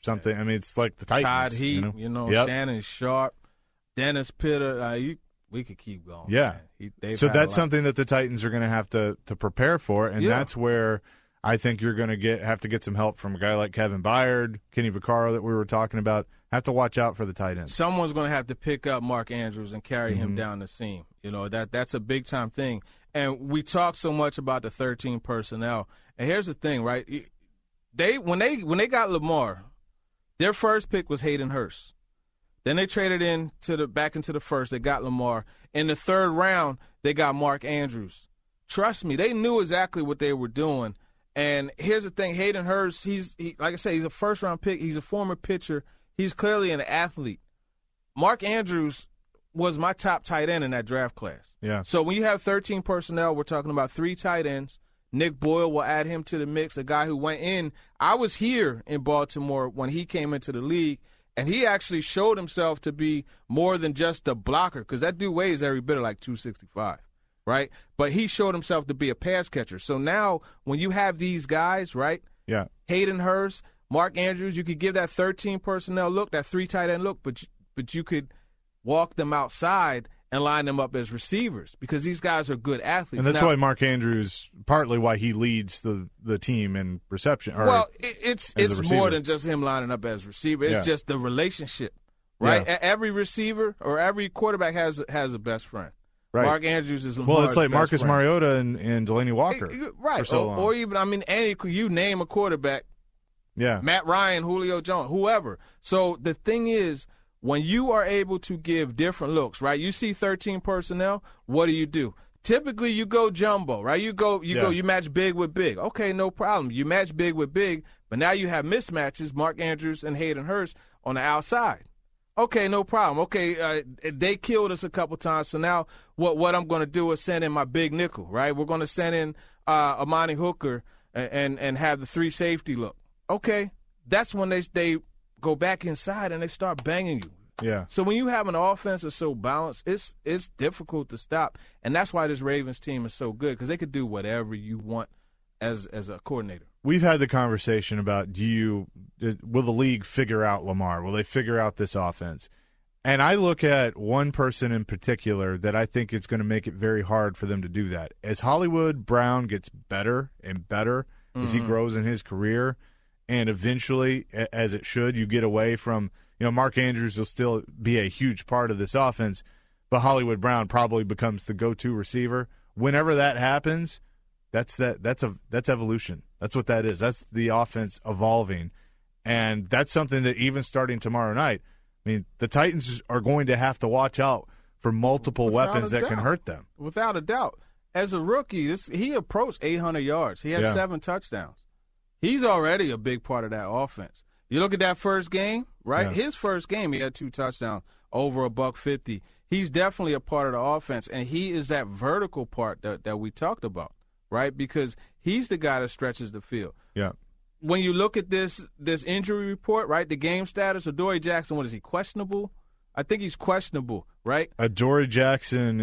something. I mean, it's like the Titans. Todd Heat, you know, you know yep. Shannon Sharp, Dennis Pitta. Uh, you, we could keep going. Yeah. He, so that's something that the Titans are going to have to to prepare for, and yeah. that's where I think you're going to get have to get some help from a guy like Kevin Byard, Kenny Vaccaro that we were talking about. Have to watch out for the tight ends. Someone's going to have to pick up Mark Andrews and carry mm-hmm. him down the seam. You know, that that's a big time thing. And we talk so much about the thirteen personnel. And here's the thing, right? They when they when they got Lamar, their first pick was Hayden Hurst. Then they traded in to the back into the first. They got Lamar. In the third round, they got Mark Andrews. Trust me, they knew exactly what they were doing. And here's the thing, Hayden Hurst, he's he, like I said, he's a first round pick. He's a former pitcher. He's clearly an athlete. Mark Andrews was my top tight end in that draft class. Yeah. So when you have thirteen personnel, we're talking about three tight ends. Nick Boyle will add him to the mix, a guy who went in. I was here in Baltimore when he came into the league, and he actually showed himself to be more than just a blocker, because that dude weighs every bit of like two sixty-five, right? But he showed himself to be a pass catcher. So now when you have these guys, right, yeah, Hayden Hurst, Mark Andrews, you could give that thirteen personnel look, that three tight end look, but but you could walk them outside and line them up as receivers, because these guys are good athletes. And that's now, why Mark Andrews, partly why he leads the, the team in reception. Or well, it, it's it's more than just him lining up as receiver. It's yeah. just the relationship, right? Yeah. Every receiver or every quarterback has has a best friend. Right. Mark Andrews is well, it's like Marcus friend. Mariota and, and Delaney Walker, it, it, right? For so or, long. or even I mean, any you name a quarterback. Yeah, Matt Ryan, Julio Jones, whoever. So the thing is, when you are able to give different looks, right? You see thirteen personnel, what do you do? Typically, you go jumbo, right? You go, you yeah. go, you match big with big. Okay, no problem. You match big with big, but now you have mismatches, Mark Andrews and Hayden Hurst on the outside. Okay, no problem. Okay, uh, they killed us a couple times, so now what what I'm going to do is send in my big nickel, right? We're going to send in uh, Amani Hooker and, and and have the three safety look. Okay, that's when they they go back inside and they start banging you. Yeah. So when you have an offense that's so balanced, it's it's difficult to stop, and that's why this Ravens team is so good, because they could do whatever you want as as a coordinator. We've had the conversation about do you will the league figure out Lamar? Will they figure out this offense? And I look at one person in particular that I think it's going to make it very hard for them to do that. As Hollywood Brown gets better and better mm-hmm. as he grows in his career, and eventually, as it should, you get away from, you know, Mark Andrews will still be a huge part of this offense, but Hollywood Brown probably becomes the go-to receiver. Whenever that happens, that's that that's a that's evolution. That's what that is. That's the offense evolving. And that's something that even starting tomorrow night, I mean, the Titans are going to have to watch out for multiple Without weapons that doubt. can hurt them. Without a doubt. As a rookie, this, he approached eight hundred yards. He had Yeah. seven touchdowns. He's already a big part of that offense. You look at that first game, right? Yeah. His first game, he had two touchdowns, over a buck fifty. He's definitely a part of the offense, and he is that vertical part that, that we talked about, right? Because he's the guy that stretches the field. Yeah. When you look at this this injury report, right, the game status, Adoree Jackson, what is he, questionable? I think he's questionable, right? Adoree Jackson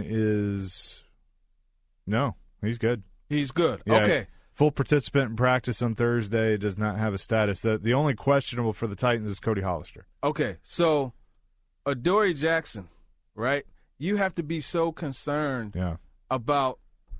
is – no, he's good. He's good. Yeah. Okay. Full participant in practice on Thursday, does not have a status. The the only questionable for the Titans is Cody Hollister. Okay, so Adoree Jackson, right? You have to be so concerned Yeah. about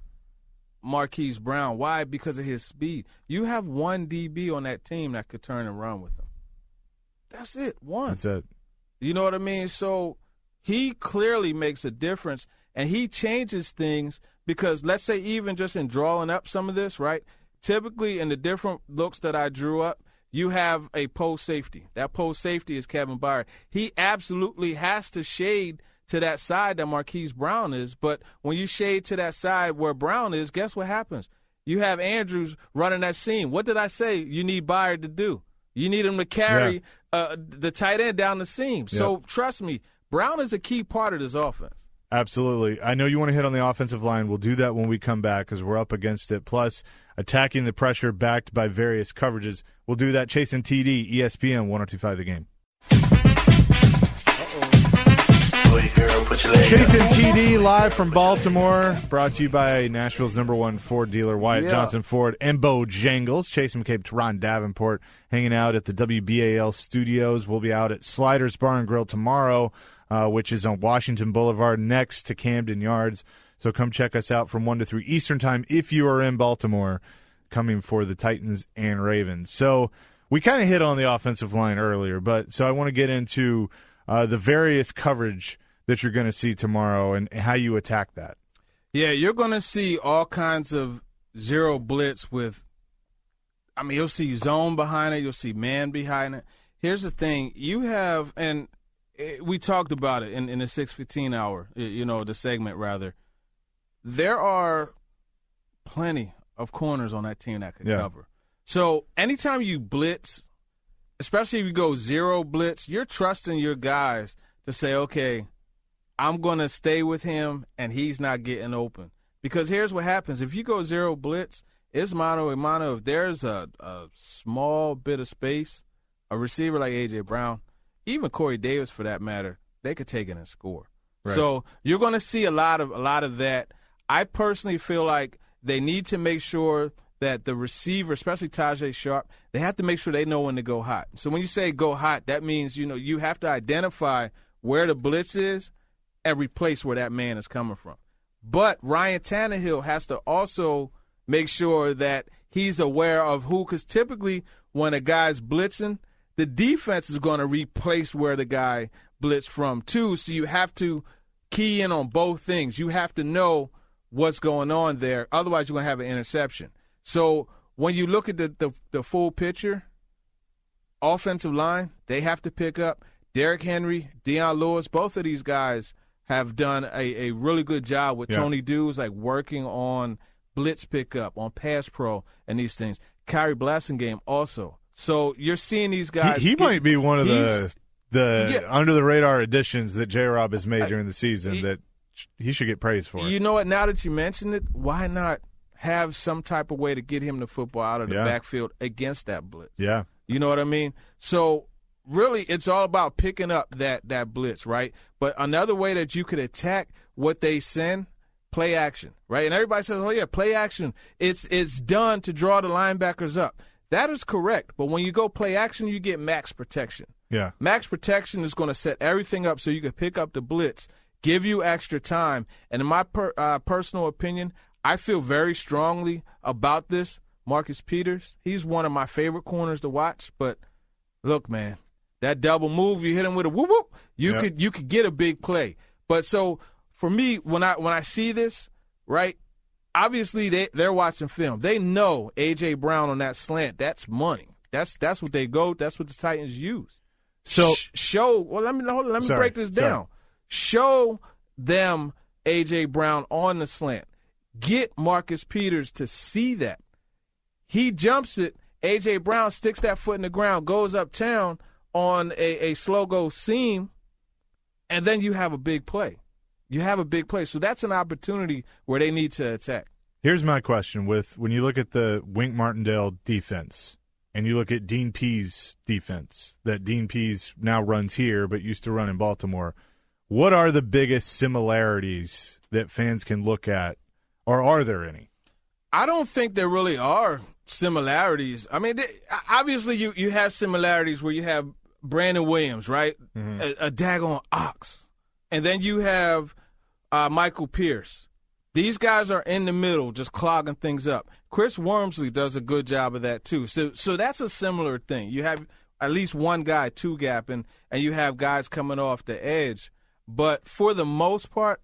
Marquise Brown. Why? Because of his speed. You have one D B on that team that could turn and run with him. That's it, one. That's it. You know what I mean? So he clearly makes a difference, and he changes things because, let's say, even just in drawing up some of this, right, typically in the different looks that I drew up, you have a post safety. That post safety is Kevin Byard. He absolutely has to shade to that side that Marquise Brown is, but when you shade to that side where Brown is, guess what happens? You have Andrews running that seam. What did I say you need Byard to do? You need him to carry yeah. uh, the tight end down the seam. So yep. trust me, Brown is a key part of this offense. Absolutely. I know you want to hit on the offensive line. We'll do that when we come back because we're up against it. Plus, attacking the pressure backed by various coverages. We'll do that. Chase and T D, E S P N one oh two point five The Game. Chase and T D live from Baltimore, brought to you by Nashville's number one Ford dealer, Wyatt Yeah. Johnson Ford and Bojangles. Chase McCabe, Teron Davenport, hanging out at the W B A L studios. We'll be out at Sliders Bar and Grill tomorrow, uh, which is on Washington Boulevard next to Camden Yards. So come check us out from one to three Eastern Time if you are in Baltimore, coming for the Titans and Ravens. So we kind of hit on the offensive line earlier, but so I want to get into uh, the various coverage that you're going to see tomorrow and how you attack that. Yeah, you're going to see all kinds of zero blitz with, I mean, you'll see zone behind it. You'll see man behind it. Here's the thing. You have, and it, we talked about it in, in the six fifteen hour, you know, the segment rather. There are plenty of corners on that team that can Yeah. cover. So anytime you blitz, especially if you go zero blitz, you're trusting your guys to say, okay, I'm going to stay with him, and he's not getting open. Because here's what happens. If you go zero blitz, it's mano a mano. If there's a, a small bit of space, a receiver like A J. Brown, even Corey Davis for that matter, they could take it and score. Right. So you're going to see a lot of a lot of that. I personally feel like they need to make sure that the receiver, especially Tajay Sharp, they have to make sure they know when to go hot. So when you say go hot, that means, you know, you have to identify where the blitz is and replace where that man is coming from. But Ryan Tannehill has to also make sure that he's aware of who, because typically when a guy's blitzing, the defense is going to replace where the guy blitzed from too. So you have to key in on both things. You have to know what's going on there. Otherwise, you're going to have an interception. So when you look at the, the, the full picture, offensive line, they have to pick up. Derrick Henry, Deion Lewis, both of these guys have done a, a really good job with Yeah. Tony Dews, like working on blitz pickup, on pass pro, and these things. Kyrie Blasingame also. So you're seeing these guys. He, he get- might be one of the he's- the Yeah. under the radar additions that J. Rob has made I- during the season he- that sh- he should get praise for. You know what? Now that you mentioned it, why not have some type of way to get him the football out of the Yeah. backfield against that blitz? Yeah. You know what I mean? So really, it's all about picking up that that blitz, right? But another way that you could attack what they send, play action, right? And everybody says, "Oh yeah, play action. It's it's done to draw the linebackers up." That is correct. But when you go play action, you get max protection. Yeah. Max protection is going to set everything up so you can pick up the blitz, give you extra time. And in my per, uh, personal opinion, I feel very strongly about this. Marcus Peters, he's one of my favorite corners to watch. But look, man, that double move, you hit him with a whoop whoop, you Yep. could you could get a big play. But so for me, when I when I see this, right, obviously they they're watching film. They know A J. Brown on that slant. That's money. That's that's what they go. That's what the Titans use. So Sh- show. Well, let me hold on, let me Sorry, break this sorry. down. Show them A J. Brown on the slant. Get Marcus Peters to see that. He jumps it. A J. Brown sticks that foot in the ground, goes uptown on a, a slow go seam, and then you have a big play. You have a big play. So that's an opportunity where they need to attack. here's my question: with when you look at the Wink Martindale defense and you look at Dean Pease defense that Dean Pease now runs here but used to run in Baltimore, what are the biggest similarities that fans can look at, or are there any? I don't think there really are similarities. I mean, they, obviously you, you have similarities where you have Brandon Williams, right? Mm-hmm. A, a daggone ox. And then you have uh, Michael Pierce. These guys are in the middle just clogging things up. Chris Wormsley does a good job of that too. So so that's a similar thing. You have at least one guy two-gapping, and you have guys coming off the edge. But for the most part,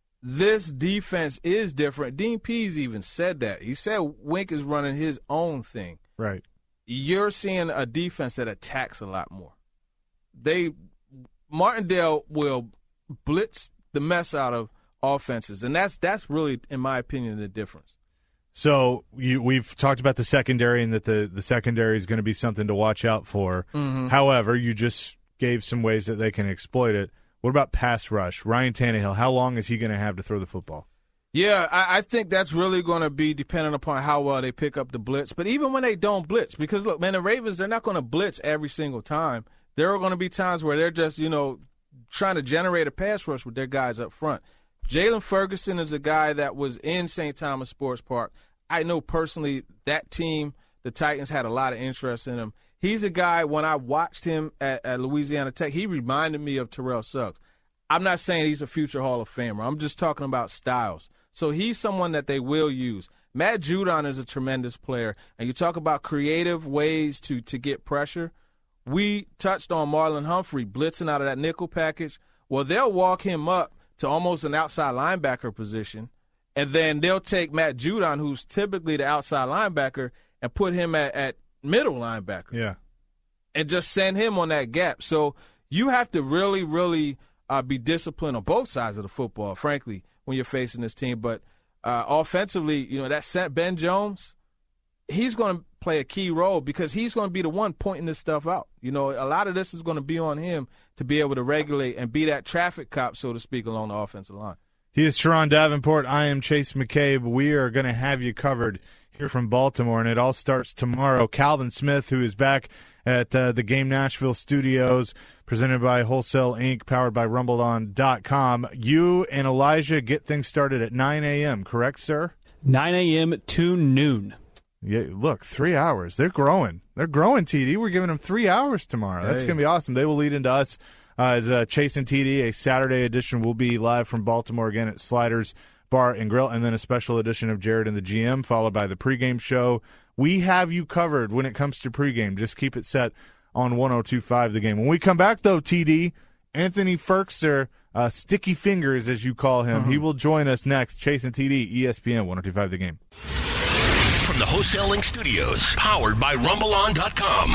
this defense is different. Dean Pease even said that. He said Wink is running his own thing. Right. You're seeing a defense that attacks a lot more. They Martindale will blitz the mess out of offenses, and that's that's really, in my opinion, the difference. So you, we've talked about the secondary and that the, the secondary is going to be something to watch out for. Mm-hmm. However, you just gave some ways that they can exploit it. What about pass rush? Ryan Tannehill, how long is he going to have to throw the football? Yeah, I, I think that's really going to be dependent upon how well they pick up the blitz. But even when they don't blitz, because, look, man, the Ravens, they're not going to blitz every single time. There are going to be times where they're just, you know, trying to generate a pass rush with their guys up front. Jalen Ferguson is a guy that was in Saint Thomas Sports Park. I know personally that team, the Titans, had a lot of interest in him. He's a guy, when I watched him at, at Louisiana Tech, he reminded me of Terrell Suggs. I'm not saying he's a future Hall of Famer. I'm just talking about styles. So he's someone that they will use. Matt Judon is a tremendous player. And you talk about creative ways to, to get pressure. We touched on Marlon Humphrey blitzing out of that nickel package. Well, they'll walk him up to almost an outside linebacker position, and then they'll take Matt Judon, who's typically the outside linebacker, and put him at, at middle linebacker. Yeah. And just send him on that gap. So you have to really, really uh, be disciplined on both sides of the football, frankly, when you're facing this team. But uh, offensively, you know, that Ben Jones, he's going to play a key role because he's going to be the one pointing this stuff out. You know, a lot of this is going to be on him to be able to regulate and be that traffic cop, so to speak, along the offensive line. He is Teron Davenport. I am Chase McCabe. We are going to have you covered here from Baltimore, and it all starts tomorrow. Calvin Smith, who is back at uh, the Game Nashville studios, presented by Wholesale Incorporated, powered by Rumble On dot com. You and Elijah get things started at nine a.m., correct, sir? nine a.m. to noon. Yeah, look, three hours. They're growing. They're growing, T D. We're giving them three hours tomorrow. That's Hey. going to be awesome. They will lead into us uh, as uh, Chase and T D. A Saturday edition will be live from Baltimore again at Sliders Bar and Grill, and then a special edition of Jared and the G M, followed by the pregame show. We have you covered when it comes to pregame. Just keep it set on one oh two point five The Game. When we come back, though, T D, Anthony Ferkser, uh, Sticky Fingers, as you call him, Uh-huh. he will join us next. Chase and T D, E S P N one oh two point five The Game. From the Wholesaling Studios, powered by Rumble On dot com.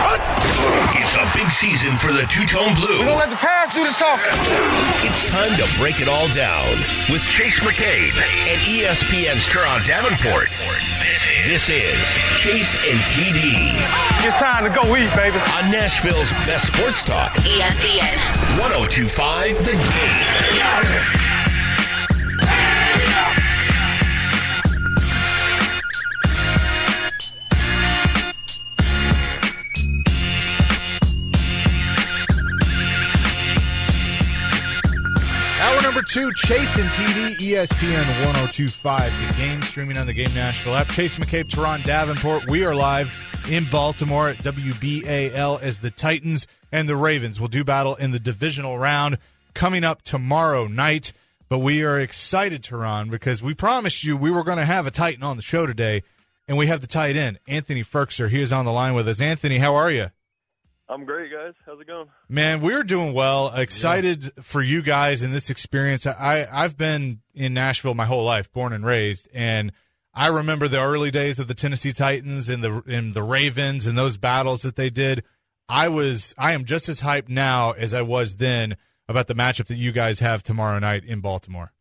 It's a big season for the Two-Tone Blue. We don't let the past do the talking. It's time to break it all down with Chase McCabe and E S P N's Teron Davenport. This is Chase and T D It's time to go eat, baby. on Nashville's best sports talk. E S P N. one oh two point five The Game. Hour number two, Chase and T D, E S P N one oh two point five The Game, streaming on the Game Nashville app. Chase McCabe, Teron Davenport. We are live in Baltimore at W B A L as the Titans and the Ravens will do battle in the divisional round coming up tomorrow night. But we are excited, Teron, because we promised you we were going to have a Titan on the show today, and we have the tight end, Anthony Ferkser. He is on the line with us. Anthony, how are you? I'm great, guys. How's it going? Man, we're doing well. Excited yeah. for you guys in this experience. I, I've been in Nashville my whole life, born and raised, and I remember the early days of the Tennessee Titans and the and the Ravens and those battles that they did. I was I am just as hyped now as I was then about the matchup that you guys have tomorrow night in Baltimore.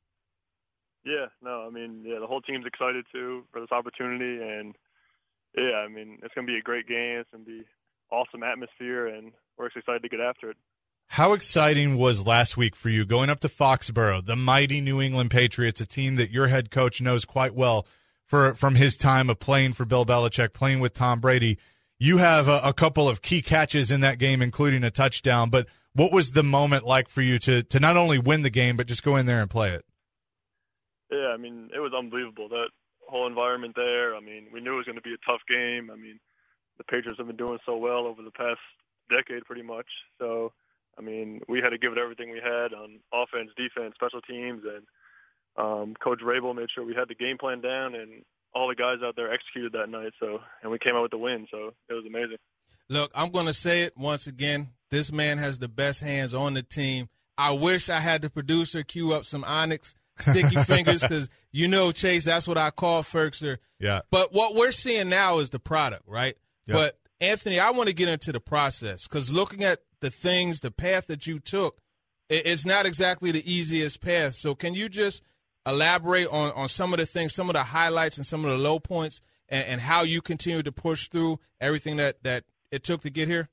Yeah, no, I mean, yeah, the whole team's excited too for this opportunity, and yeah, I mean, it's gonna be a great game. It's gonna be awesome atmosphere, and we're excited to get after it. How exciting was last week for you going up to Foxborough, the mighty New England Patriots, a team that your head coach knows quite well for from his time of playing for Bill Belichick, playing with Tom Brady. You have a, a couple of key catches in that game, including a touchdown, but what was the moment like for you to, to not only win the game, but just go in there and play it? Yeah, I mean, it was unbelievable, that whole environment there. I mean, we knew it was going to be a tough game. I mean, the Patriots have been doing so well over the past decade pretty much. So, I mean, we had to give it everything we had on offense, defense, special teams, and um, Coach Rabel made sure we had the game plan down, and all the guys out there executed that night. So, and we came out with the win, so it was amazing. Look, I'm going to say it once again. This man has the best hands on the team. I wish I had the producer cue up some Onyx sticky fingers because, you know, Chase, that's what I call Ferkser. Yeah. But what we're seeing now is the product, right? Yep. But, Anthony, I want to get into the process because looking at the things, the path that you took, it's not exactly the easiest path. So can you just elaborate on, on some of the things, some of the highlights and some of the low points and, and how you continue to push through everything that, that it took to get here?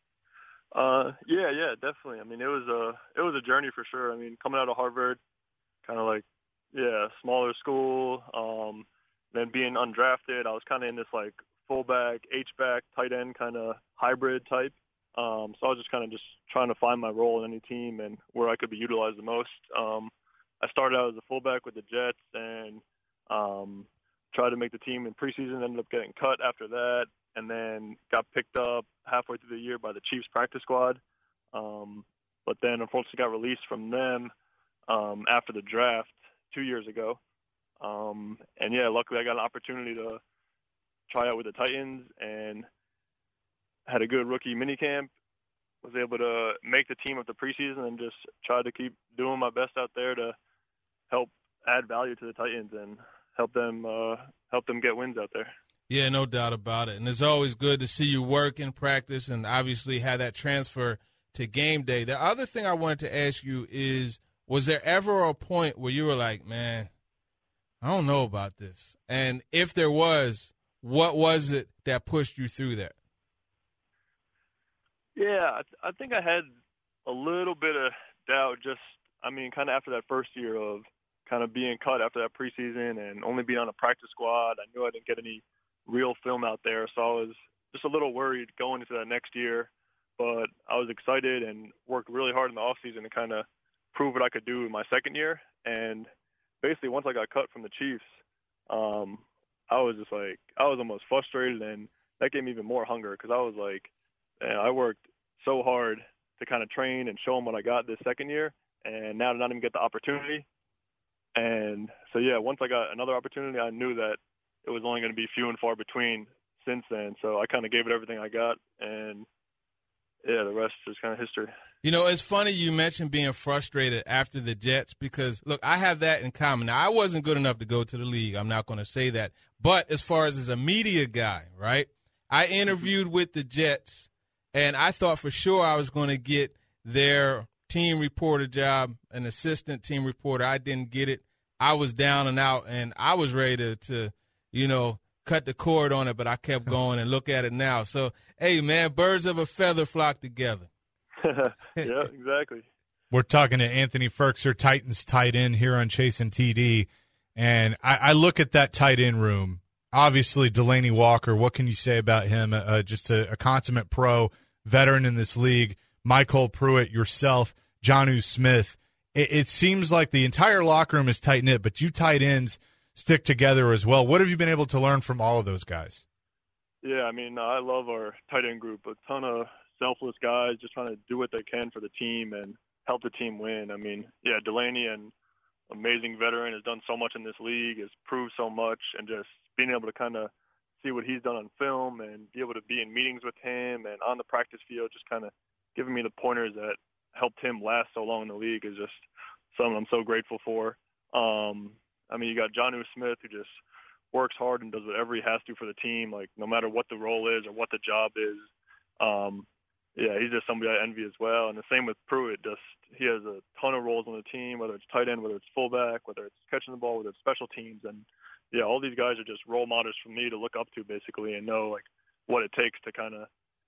Uh, yeah, yeah, definitely. I mean, it was a it was a journey for sure. I mean, coming out of Harvard, kind of like, yeah, smaller school, um, then being undrafted, I was kind of in this like fullback, H-back, tight end kind of hybrid type. Um, so I was just kind of just trying to find my role in any team and where I could be utilized the most. Um, I started out as a fullback with the Jets and um, tried to make the team in preseason, ended up getting cut after that, and then got picked up halfway through the year by the Chiefs practice squad. Um, but then unfortunately got released from them um, after the draft two years ago. Um, and, yeah, luckily I got an opportunity to try out with the Titans and had a good rookie minicamp, was able to make the team of the preseason and just try to keep doing my best out there to help add value to the Titans and help them uh, help them get wins out there. Yeah, no doubt about it. And it's always good to see you work in practice and obviously have that transfer to game day. The other thing I wanted to ask you is, was there ever a point where you were like, man, I don't know about this? And if there was, what was it that pushed you through that? Yeah, I, th- I think I had a little bit of doubt just, I mean, kind of after that first year of kind of being cut after that preseason and only being on a practice squad. I knew I didn't get any real film out there, so I was just a little worried going into that next year. But I was excited and worked really hard in the offseason to kind of prove what I could do in my second year. And basically once I got cut from the Chiefs, um, I was just like, I was almost frustrated, and that gave me even more hunger because I was like, man, I worked so hard to kind of train and show them what I got this second year, and now to not even get the opportunity. And so, yeah, once I got another opportunity, I knew that it was only going to be few and far between since then. So I kind of gave it everything I got, and, yeah, the rest is kind of history. You know, it's funny you mentioned being frustrated after the Jets because, look, I have that in common. Now, I wasn't good enough to go to the league. I'm not going to say that. But as far as as a media guy, right, I interviewed with the Jets, and I thought for sure I was going to get their team reporter job, an assistant team reporter. I didn't get it. I was down and out, and I was ready to, to you know, cut the cord on it, but I kept going and look at it now. So, hey, man, birds of a feather flock together. Yeah, exactly. We're talking to Anthony Firkser, Titans tight end here on Chase and T D, and I, I look at that tight end room. Obviously, Delaney Walker, what can you say about him? Uh, just a, a consummate pro, veteran in this league. Michael Pruitt, yourself, Jonnu Smith. It, it seems like the entire locker room is tight-knit, but you tight ends stick together as well. What have you been able to learn from all of those guys? Yeah, I mean, I love our tight end group. A ton of selfless guys just trying to do what they can for the team and help the team win. I mean, yeah, Delaney, an amazing veteran, has done so much in this league, has proved so much, and just being able to kind of see what he's done on film and be able to be in meetings with him and on the practice field, just kind of giving me the pointers that helped him last so long in the league is just something I'm so grateful for. Um, I mean, you got Jonnu Smith, who just works hard and does whatever he has to for the team, like no matter what the role is or what the job is. Um, yeah, he's just somebody I envy as well. And the same with Pruitt. Just he has a ton of roles on the team, whether it's tight end, whether it's fullback, whether it's catching the ball, whether it's special teams. And, yeah, all these guys are just role models for me to look up to basically and know, like, what it takes to kind of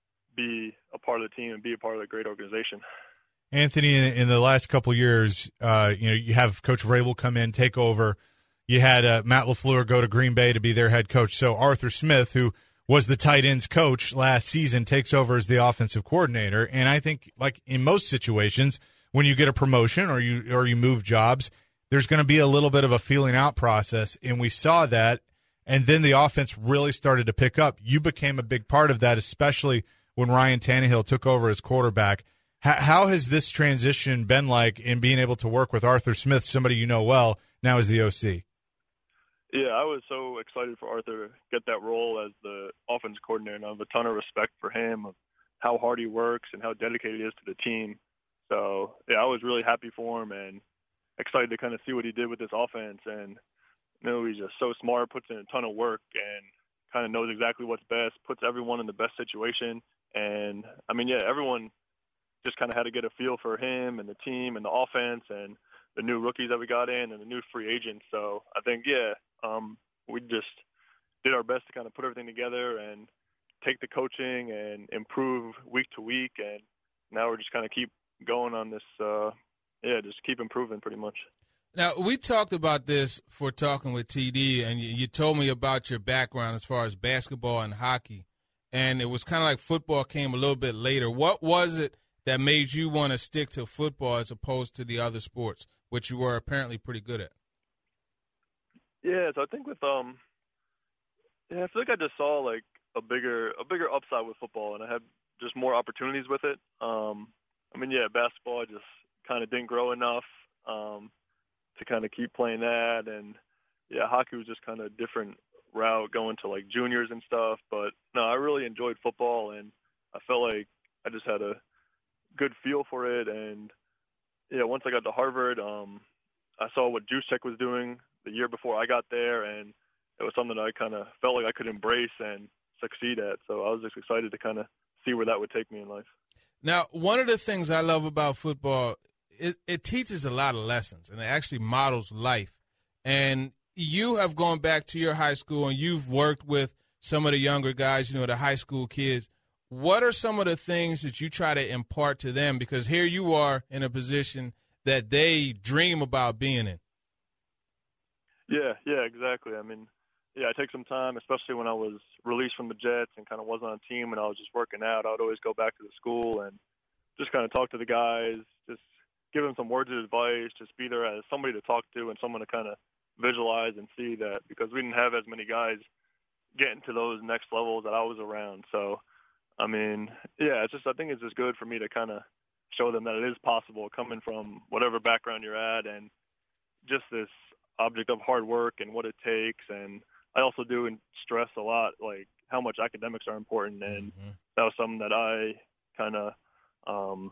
be a part of the team and be a part of a great organization. Anthony, in, in the last couple of years, uh, you know, you have Coach Vrabel come in, take over. You had uh, Matt LaFleur go to Green Bay to be their head coach. So Arthur Smith, who was the tight ends coach last season, takes over as the offensive coordinator. And I think, like in most situations, when you get a promotion or you or you move jobs, there's going to be a little bit of a feeling out process. And we saw that. And then the offense really started to pick up. You became a big part of that, especially when Ryan Tannehill took over as quarterback. How, how has this transition been like in being able to work with Arthur Smith, somebody you know well, now as the O C? Yeah, I was so excited for Arthur to get that role as the offense coordinator, and I have a ton of respect for him, of how hard he works and how dedicated he is to the team. So, yeah, I was really happy for him and excited to kind of see what he did with this offense. And, you know, he's just so smart, puts in a ton of work, and kind of knows exactly what's best, puts everyone in the best situation. And, I mean, yeah, everyone just kind of had to get a feel for him and the team and the offense and the new rookies that we got in and the new free agents. So I think, yeah, um, we just did our best to kind of put everything together and take the coaching and improve week to week. And now we're just kind of keep going on this, uh, yeah, just keep improving pretty much. Now, we talked about this for Talking with T D, and you, you told me about your background as far as basketball and hockey. and it was kind of like football came a little bit later. What was it that made you want to stick to football as opposed to the other sports, which you were apparently pretty good at? Yeah, so I think with um, yeah, I feel like I just saw like a bigger a bigger upside with football, and I had just more opportunities with it. Um, I mean, yeah, basketball I just kind of didn't grow enough um, to kind of keep playing that, and yeah, hockey was just kind of a different route going to like juniors and stuff. But no, I really enjoyed football, and I felt like I just had a good feel for it. And yeah, once I got to Harvard, um, I saw what Juszczyk was doing the year before I got there, and it was something that I kind of felt like I could embrace and succeed at. So I was just excited to kind of see where that would take me in life. Now, one of the things I love about football, it, it teaches a lot of lessons, and it actually models life. And you have gone back to your high school, and you've worked with some of the younger guys, you know, the high school kids. What are some of the things that you try to impart to them? Because here you are in a position that they dream about being in. Yeah, yeah, exactly. I mean, yeah, I take some time, especially when I was released from the Jets and kind of wasn't on a team and I was just working out. I would always go back to the school and just kind of talk to the guys, just give them some words of advice, just be there as somebody to talk to and someone to kind of visualize and see that, because we didn't have as many guys getting to those next levels that I was around. So, I mean, yeah, it's just, I think it's just good for me to kind of show them that it is possible coming from whatever background you're at, and just this object of hard work and what it takes. And I also do stress a lot, like how much academics are important. And mm-hmm. that was something that I kind of um,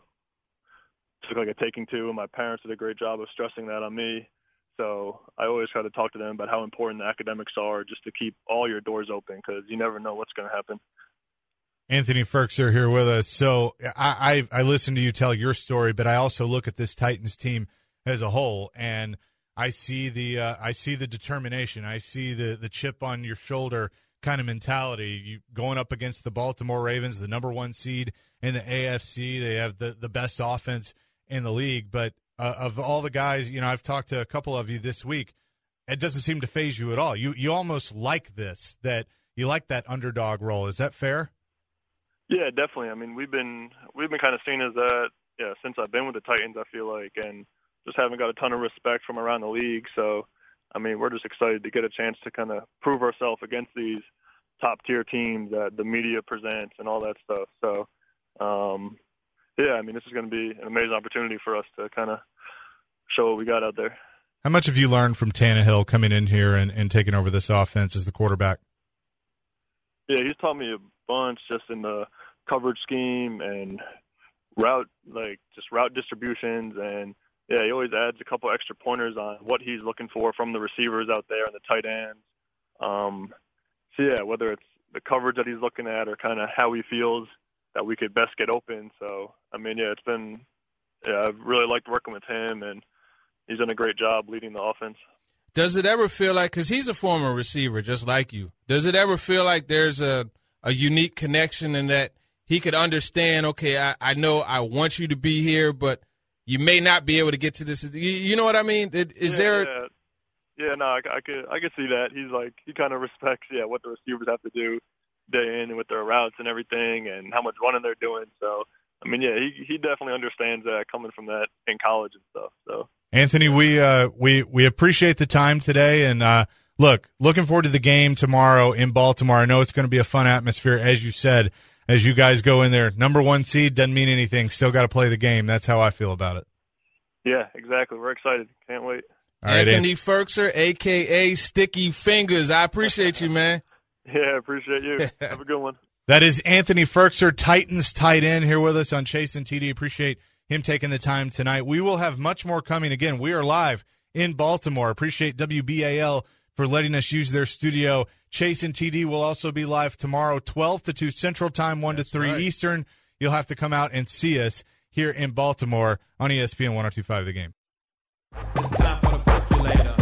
took like a taking to, and my parents did a great job of stressing that on me. So I always try to talk to them about how important the academics are, just to keep all your doors open, because you never know what's going to happen. Anthony Firkser here with us. So I, I I listen to you tell your story, but I also look at this Titans team as a whole, and I see the uh, I see the determination. I see the the chip on your shoulder kind of mentality. You going up against the Baltimore Ravens, the number one seed in the A F C. They have the, the best offense in the league. But uh, of all the guys, you know, I've talked to a couple of you this week. It doesn't seem to faze you at all. You you almost like this, that you like that underdog role. Is that fair? Yeah, definitely. I mean, we've been we've been kind of seen as that yeah since I've been with the Titans, I feel like, and just haven't got a ton of respect from around the league. So, I mean, we're just excited to get a chance to kind of prove ourselves against these top-tier teams that the media presents and all that stuff. So, um, yeah, I mean, this is going to be an amazing opportunity for us to kind of show what we got out there. How much have you learned from Tannehill coming in here and, and taking over this offense as the quarterback? Yeah, he's taught me a bunch just in the coverage scheme and route, like just route distributions, and yeah, he always adds a couple extra pointers on what he's looking for from the receivers out there and the tight ends. Um, so, yeah, whether it's the coverage that he's looking at or kind of how he feels that we could best get open. So, I mean, yeah, it's been yeah, I've really liked working with him, and he's done a great job leading the offense. Does it ever feel like, because he's a former receiver just like you, does it ever feel like there's a, a unique connection in that he could understand, okay, I, I know I want you to be here, but you may not be able to get to this. You, you know what I mean? It, is yeah, there? Yeah, yeah no, I, I could I could see that. He's like he kind of respects yeah what the receivers have to do day in and with their routes and everything, and how much running they're doing. So I mean, yeah, he he definitely understands that coming from that in college and stuff. So Anthony, we uh we we appreciate the time today, and uh, look, looking forward to the game tomorrow in Baltimore. I know it's going to be a fun atmosphere, as you said. As you guys go in there, number one seed doesn't mean anything. Still got to play the game. That's how I feel about it. Yeah, exactly. We're excited. Can't wait. All right, Anthony Firkser, a k a. Sticky Fingers. I appreciate you, man. Yeah, appreciate you. Have a good one. That is Anthony Firkser, Titans tight end, here with us on Chase and T D. Appreciate him taking the time tonight. We will have much more coming. Again, we are live in Baltimore. Appreciate W B A L for letting us use their studio. Chase and T D will also be live tomorrow, twelve to two Central Time, one That's to three right. Eastern. You'll have to come out and see us here in Baltimore on E S P N one oh two point five The Game. It's time for the percolator.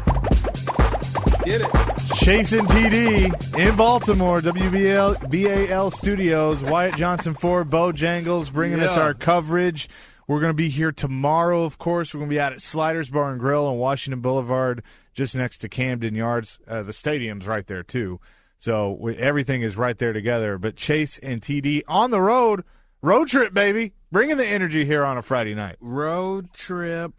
Get it. Chase and T D in Baltimore, W B A L Studios. Wyatt Johnson Ford, Bo Jangles bringing yeah. us our coverage. We're going to be here tomorrow, of course. We're going to be out at Sliders Bar and Grill on Washington Boulevard, just next to Camden Yards. Uh, the stadium's right there, too. So we, everything is right there together. But Chase and T D on the road, road trip, baby, bringing the energy here on a Friday night. Road trip.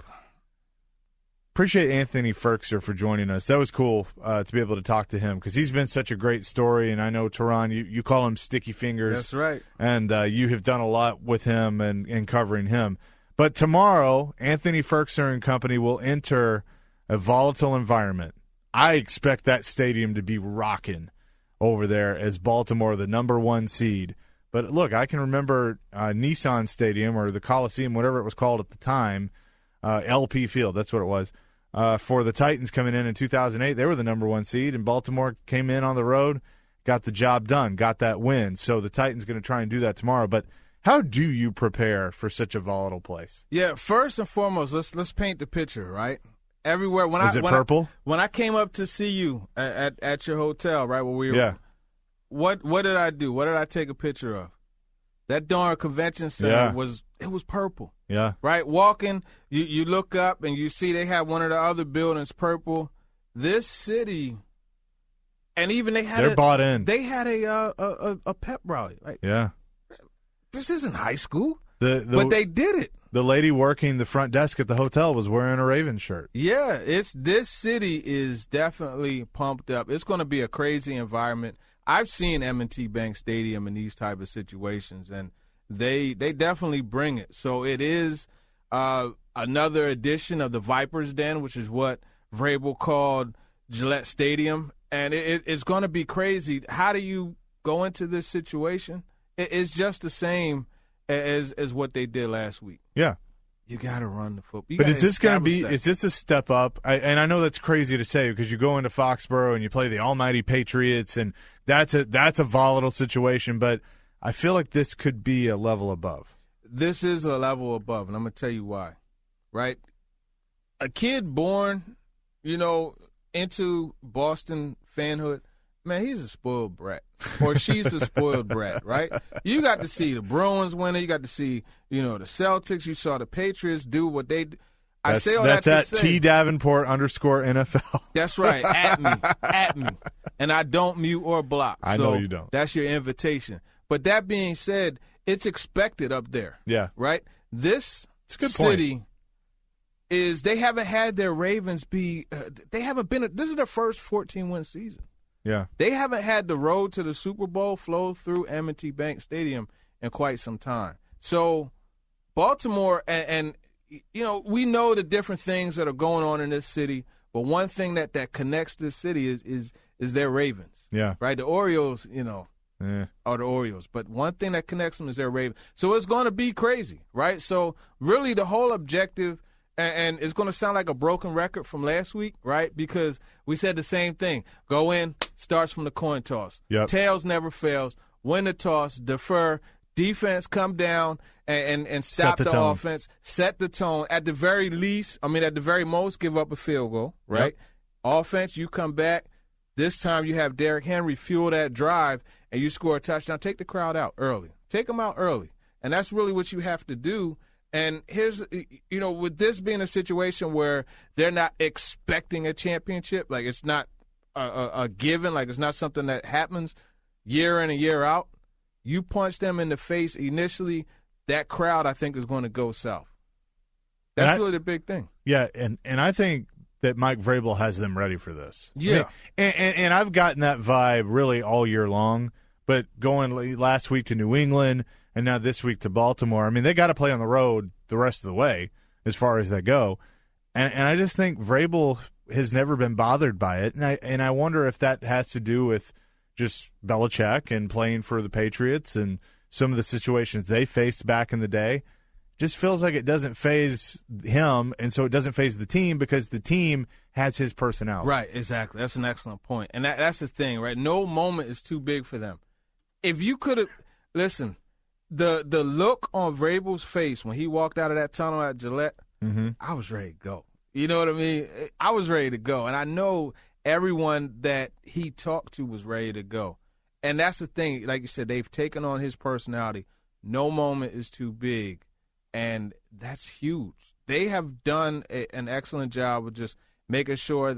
Appreciate Anthony Firkser for joining us. That was cool uh, to be able to talk to him because he's been such a great story. And I know, Teron, you, you call him Sticky Fingers. That's right. And uh, you have done a lot with him and, and covering him. But tomorrow, Anthony Firkser and company will enter a volatile environment. I expect that stadium to be rocking over there as Baltimore, the number one seed. But look, I can remember uh, Nissan Stadium or the Coliseum, whatever it was called at the time, uh, L P Field, that's what it was. Uh, for the Titans coming in in two thousand eight, they were the number one seed, and Baltimore came in on the road, got the job done, got that win. So the Titans going to try and do that tomorrow. But how do you prepare for such a volatile place? Yeah, first and foremost, let's let's paint the picture, right? Everywhere when Is I it when purple? I, when I came up to see you at, at at your hotel, right where we were. Yeah. What what did I do? What did I take a picture of? That darn convention center Yeah. was it was purple. Yeah. Right? Walking, you, you look up and you see they have one of the other buildings purple. This city, and even they had They're a, bought in. They had a, uh, a a pep rally. Like, Yeah. this isn't high school, The, the, but they did it. the lady working the front desk at the hotel was wearing a Ravens shirt. Yeah, it's this city is definitely pumped up. It's going to be a crazy environment. I've seen M and T Bank Stadium in these type of situations, and they they definitely bring it. So it is uh, another edition of the Viper's Den, which is what Vrabel called Gillette Stadium, and it, it's going to be crazy. How do you go into this situation? It, it's just the same as as what they did last week. Yeah. You got to run the football. You But gotta is this going to be, establish that. is this a step up? I, and I know that's crazy to say because you go into Foxborough and you play the almighty Patriots, and that's a, that's a volatile situation, but I feel like this could be a level above. This is a level above, and I'm going to tell you why, right? A kid born, you know, into Boston fanhood, man, he's a spoiled brat, or she's a spoiled brat, right? You got to see the Bruins winning. You got to see, you know, the Celtics. You saw the Patriots do what they do. I That's, say all that's that at to say, T Davenport underscore N F L. That's right, at me, at me. And I don't mute or block. I so know you don't. That's your invitation. But that being said, it's expected up there. Yeah. Right? This It's a good city point. is they haven't had their Ravens be uh, they haven't been this is their first fourteen-win season. Yeah. They haven't had the road to the Super Bowl flow through M and T Bank Stadium in quite some time. So Baltimore, and, and you know, we know the different things that are going on in this city, but one thing that, that connects this city is is is their Ravens. Yeah. Right? The Orioles, you know, Yeah. are the Orioles. But one thing that connects them is their Ravens. So it's going to be crazy, right? So really the whole objective, and, and it's going to sound like a broken record from last week, right? Because we said the same thing. Go in, starts from the coin toss. Yep. Tails never fails. Win the toss, defer, defense come down and, and, and stop Set the the, tone. offense, set the tone. At the very least, I mean, at the very most, give up a field goal, right? Yep. Offense, you come back. This time you have Derrick Henry fuel that drive, and you score a touchdown. Take the crowd out early. Take them out early. And that's really what you have to do. And here's, you know, with this being a situation where they're not expecting a championship, like it's not a, a, a given, like it's not something that happens year in and year out, you punch them in the face initially, that crowd, I think, is going to go south. That's And I- really the big thing. Yeah, and, and I think that Mike Vrabel has them ready for this. I Yeah. mean, and, and, and I've gotten that vibe really all year long, but going last week to New England and now this week to Baltimore, I mean, they got to play on the road the rest of the way as far as they go. And and I just think Vrabel has never been bothered by it, and I and I wonder if that has to do with just Belichick and playing for the Patriots and some of the situations they faced back in the day. Just feels like it doesn't phase him, and so it doesn't phase the team because the team has his personality. Right, exactly. That's an excellent point. And that, that's the thing, right? No moment is too big for them. If you could have – listen, the the look on Vrabel's face when he walked out of that tunnel at Gillette, Mm-hmm. I was ready to go. You know what I mean? I was ready to go. And I know everyone that he talked to was ready to go. And that's the thing. Like you said, they've taken on his personality. No moment is too big. And that's huge. They have done a, an excellent job of just making sure that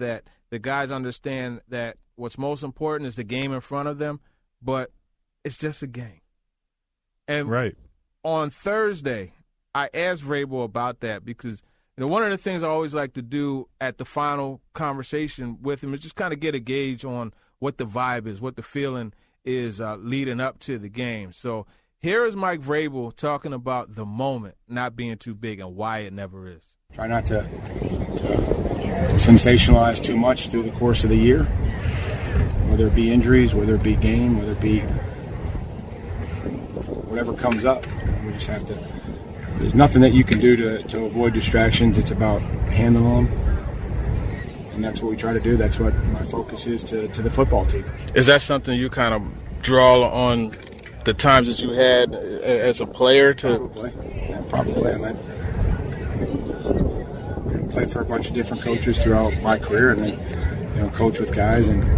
The guys understand that what's most important is the game in front of them, but it's just a game. And right. on Thursday, I asked Vrabel about that because you know one of the things I always like to do at the final conversation with him is just kind of get a gauge on what the vibe is, what the feeling is uh, leading up to the game. So here is Mike Vrabel talking about the moment not being too big and why it never is. Try not to, to sensationalize too much through the course of the year, whether it be injuries, whether it be game, whether it be whatever comes up. We just have to – there's nothing that you can do to, to avoid distractions. It's about handling them, and that's what we try to do. That's what my focus is to, to the football team. Is that something you kind of draw on the times that you had as a player? To Probably. Yeah, probably. I mean, played for a bunch of different coaches throughout my career, and then you know, coach with guys. And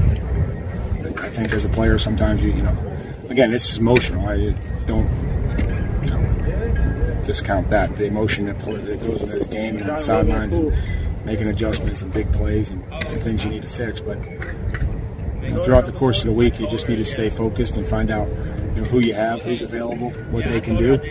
I think as a player, sometimes you, you know, again, this is emotional. I don't you know, discount that the emotion that, that goes into this game and on the sidelines and making adjustments and big plays and, and things you need to fix. But you know, throughout the course of the week, you just need to stay focused and find out you know, who you have, who's available, what they can do.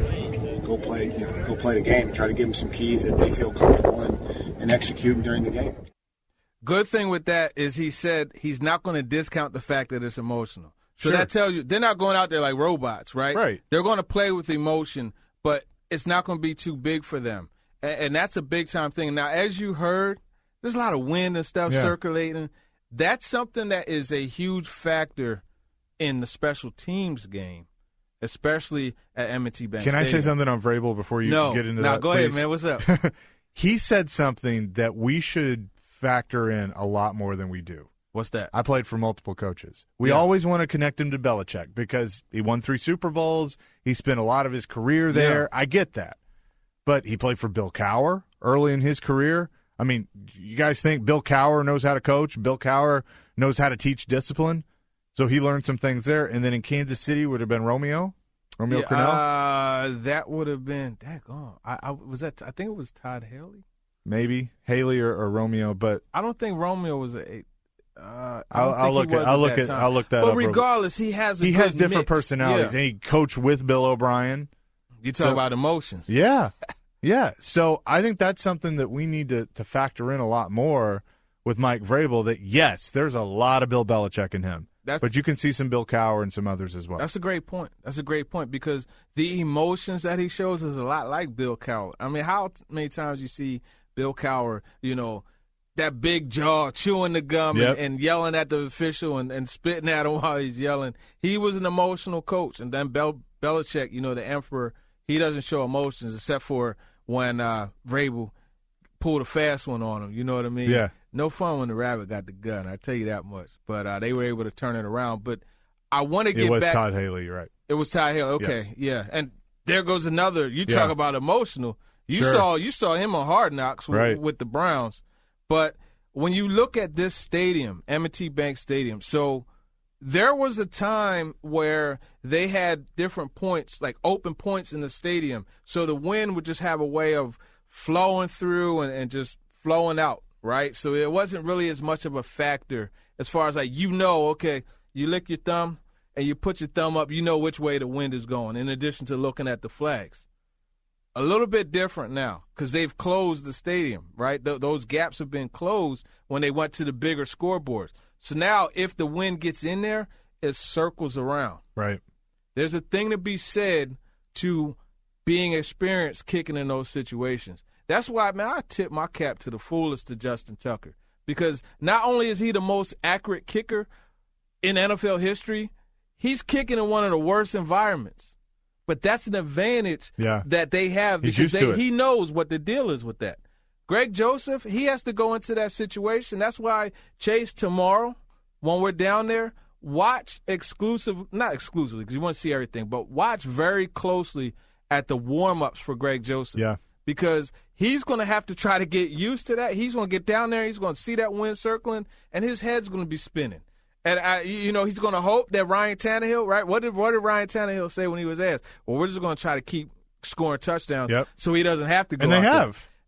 Go play, you know, go play the game and try to give them some keys that they feel comfortable in, in executing during the game. Good thing with that is he said he's not going to discount the fact that it's emotional. So Sure. that tells you they're not going out there like robots, right? Right. They're going to play with emotion, but it's not going to be too big for them. And, and that's a big-time thing. Now, as you heard, there's a lot of wind and stuff Yeah. circulating. That's something that is a huge factor in the special teams game, especially at M and T Bank Can I say Stadium. something on Vrabel before you No. get into no, that? go ahead, please? man. What's up? He said something that we should factor in a lot more than we do. What's that? I played for multiple coaches. We Yeah. always want to connect him to Belichick because he won three Super Bowls. He spent a lot of his career there. Yeah. I get that. But he played for Bill Cowher early in his career. I mean, you guys think Bill Cowher knows how to coach? Bill Cowher knows how to teach discipline? So he learned some things there. And then in Kansas City would have been Romeo? Romeo Yeah, Cornell? Uh, that would have been daggone. I, I was that. I think it was Todd Haley. Maybe Haley or, or Romeo, but I don't think Romeo was a. Uh, I I'll, don't I'll think look he at was I'll at look that at time. I'll look that But up. real- regardless, he has a he good has different mix. personalities, Yeah. and he coached with Bill O'Brien. You talk So- about emotions. Yeah, yeah. So I think that's something that we need to to factor in a lot more with Mike Vrabel. That yes, there's a lot of Bill Belichick in him, That's, but you can see some Bill Cowher and some others as well. That's a great point. That's a great point because the emotions that he shows is a lot like Bill Cowher. I mean, how t- many times you see Bill Cowher, you know, that big jaw chewing the gum Yep. and, and yelling at the official and, and spitting at him while he's yelling. He was an emotional coach. And then Bel- Belichick, you know, the emperor, he doesn't show emotions except for when uh, Vrabel pulled a fast one on him. You know what I mean? Yeah. No fun when the rabbit got the gun. I tell you that much. But uh, they were able to turn it around. But I want to get it was back. Todd Haley, you're right? It was Todd Haley. Okay, yeah. And there goes another. You Yeah. talk about emotional. You Sure. saw you saw him on Hard Knocks with, Right. with the Browns. But when you look at this stadium, M and T Bank Stadium, so there was a time where they had different points, like open points in the stadium. So the wind would just have a way of flowing through and, and just flowing out, right? So it wasn't really as much of a factor as far as like, you know, okay, you lick your thumb and you put your thumb up, you know which way the wind is going, in addition to looking at the flags. A little bit different now because they've closed the stadium, right? Th- those gaps have been closed when they went to the bigger scoreboards. So now if the wind gets in there, it circles around. Right. There's a thing to be said to being experienced kicking in those situations. That's why, man, I tip my cap to the fullest to Justin Tucker because not only is he the most accurate kicker in N F L history, he's kicking in one of the worst environments. But that's an advantage Yeah. that they have He's because used to they, it. he knows what the deal is with that. Greg Joseph, he has to go into that situation. That's why, Chase, tomorrow, when we're down there, watch exclusive, not exclusively because you want to see everything, but watch very closely at the warm-ups for Greg Joseph. Yeah. Because he's going to have to try to get used to that. He's going to get down there. He's going to see that wind circling, and his head's going to be spinning. And, I, you know, he's going to hope that Ryan Tannehill, right? What did, what did Ryan Tannehill say when he was asked? Well, we're just going to try to keep scoring touchdowns Yep. so he doesn't have to go And they out there. have.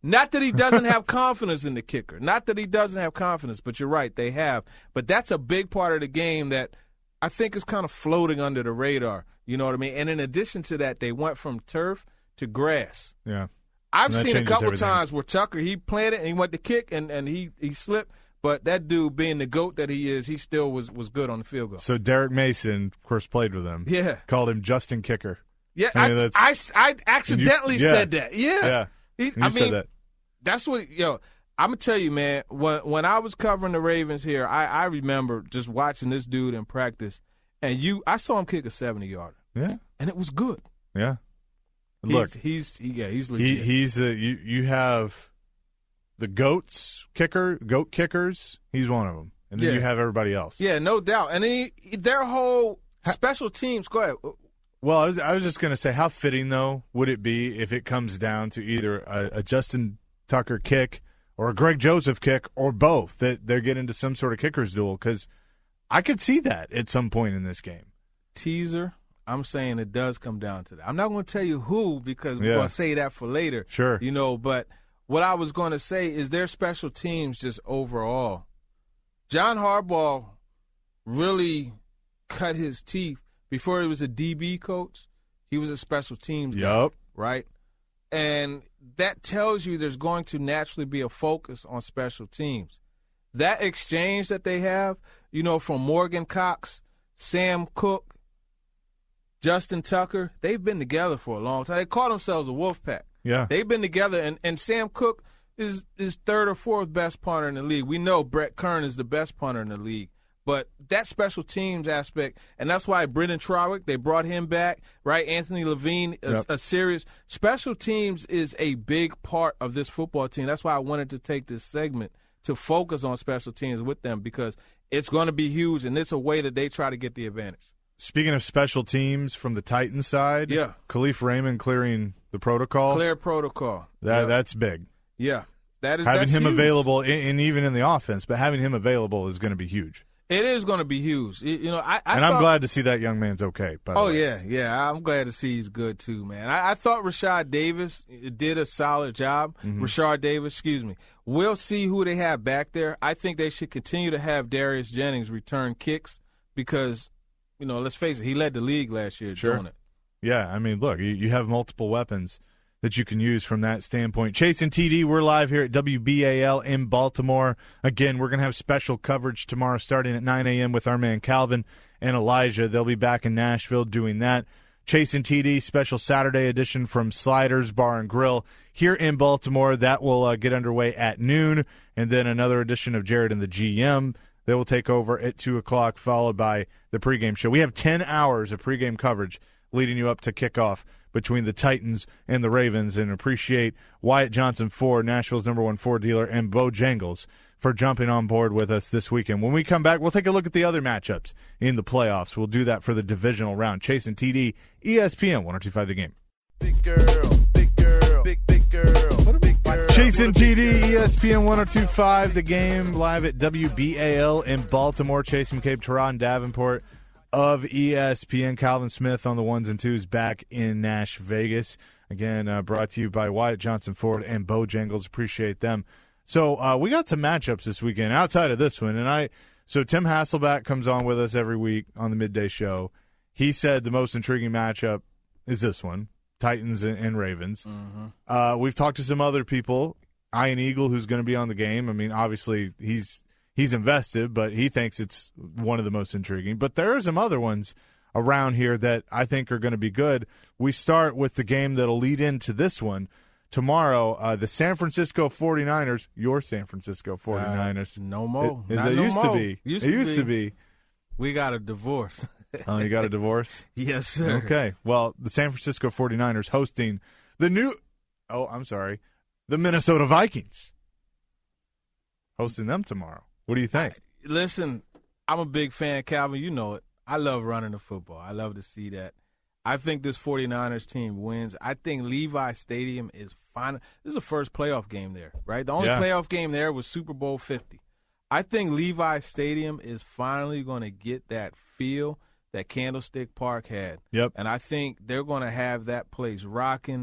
Not that he doesn't have confidence in the kicker. Not that he doesn't have confidence, but you're right, they have. But that's a big part of the game that I think is kind of floating under the radar. You know what I mean? And in addition to that, they went from turf to grass. Yeah. I've And that seen a changes couple everything. times where Tucker, he planted and he went to kick and, and he, he slipped. But that dude, being the GOAT that he is, he still was, was good on the field goal. So Derek Mason, of course, played with him. Yeah. Called him Justin Kicker. Yeah, I I, mean, I, that's- I, accidentally You- yeah. said that. Yeah. Yeah. He, You I said mean, that. that's what, yo, I'm going to tell you, man, when, when I was covering the Ravens here, I, I remember just watching this dude in practice, and you, I saw him kick a seventy-yarder. Yeah. And it was good. Yeah. Look, he's, he's he, yeah, he's he, legit. he's a, you, you have the GOATs kicker, GOAT kickers. He's one of them. And then Yeah. you have everybody else. yeah, no doubt. And he, their whole special teams, go ahead. Well, I was, I was just going to say, how fitting, though, would it be if it comes down to either a, a Justin Tucker kick or a Greg Joseph kick or both, that they're getting into some sort of kicker's duel? Because I could see that at some point in this game. Teaser, I'm saying it does come down to that. I'm not going to tell you who because we're Yeah. going to say that for later. Sure. You know, but what I was going to say is their special teams just overall. John Harbaugh really cut his teeth. Before he was a D B coach, he was a special teams guy, Yup. right? And that tells you there's going to naturally be a focus on special teams. That exchange that they have, you know, from Morgan Cox, Sam Cook, Justin Tucker, they've been together for a long time. They call themselves a wolf pack. Yeah. They've been together, and, and Sam Cook is is third or fourth best punter in the league. We know Brett Kern is the best punter in the league. But that special teams aspect, and that's why Brendan Trowick, they brought him back, right? Anthony Levine, a, Yep. a serious special teams is a big part of this football team. That's why I wanted to take this segment to focus on special teams with them because it's going to be huge, and it's a way that they try to get the advantage. Speaking of special teams from the Titans side, Yeah. Khalif Raymond clearing the protocol. Clear protocol. That Yeah. That's big. Yeah. That is Having that's him huge. available, and and even in the offense, but having him available is going to be huge. It is going to be huge. You know, I, I and I'm thought- glad to see that young man's okay. By the Oh, way. yeah, yeah. I'm glad to see he's good, too, man. I, I thought Rashad Davis did a solid job. Mm-hmm. Rashard Davis, excuse me. We'll see who they have back there. I think they should continue to have Darius Jennings return kicks because, you know, let's face it, he led the league last year Sure. doing it. Yeah, I mean, look, you, you have multiple weapons that you can use from that standpoint. Chase and T D, we're live here at W B A L in Baltimore. Again, we're going to have special coverage tomorrow starting at nine a.m. with our man Calvin and Elijah. They'll be back in Nashville doing that. Chase and T D, special Saturday edition from Sliders Bar and Grill here in Baltimore. That will uh, get underway at noon, and then another edition of Jared and the G M. They will take over at two o'clock, followed by the pregame show. We have ten hours of pregame coverage leading you up to kickoff between the Titans and the Ravens, and appreciate Wyatt Johnson Ford, Nashville's number one Ford dealer, and Bojangles for jumping on board with us this weekend. When we come back, we'll take a look at the other matchups in the playoffs. We'll do that for the divisional round. Chase and T D, E S P N one oh two point five The Game. Big girl, big girl, big, big girl, big girl. Chase and T D, E S P N one oh two point five The Game, live at W B A L in Baltimore. Chase McCabe, Teron Davenport of E S P N. Calvin Smith on the ones and twos back in Nash Vegas. Again, uh, brought to you by Wyatt Johnson Ford and Bojangles. Appreciate them. So uh, we got some matchups this weekend outside of this one. and I So Tim Hasselback comes on with us every week on the midday show. He said the most intriguing matchup is this one, Titans and, and Ravens. Mm-hmm. Uh, we've talked to some other people. Ian Eagle, who's going to be on the game. I mean, obviously he's he's invested, but he thinks it's one of the most intriguing. But there are some other ones around here that I think are going to be good. We start with the game that'll lead into this one. Tomorrow, uh, the San Francisco forty-niners, your San Francisco forty-niners. Uh, no more. It, Not it no used more. to be. Used it to used be. to be. We got a divorce. Oh, you got a divorce? Yes, sir. Okay. Well, the San Francisco forty-niners hosting the new – oh, I'm sorry. The Minnesota Vikings. Hosting them tomorrow. What do you think? Listen, I'm a big fan, Calvin. You know it. I love running the football. I love to see that. I think this forty-niners team wins. I think Levi Stadium is fine. This is the first playoff game there, right? The only Yeah. playoff game there was Super Bowl fifty. I think Levi Stadium is finally going to get that feel that Candlestick Park had. Yep. And I think they're going to have that place rocking.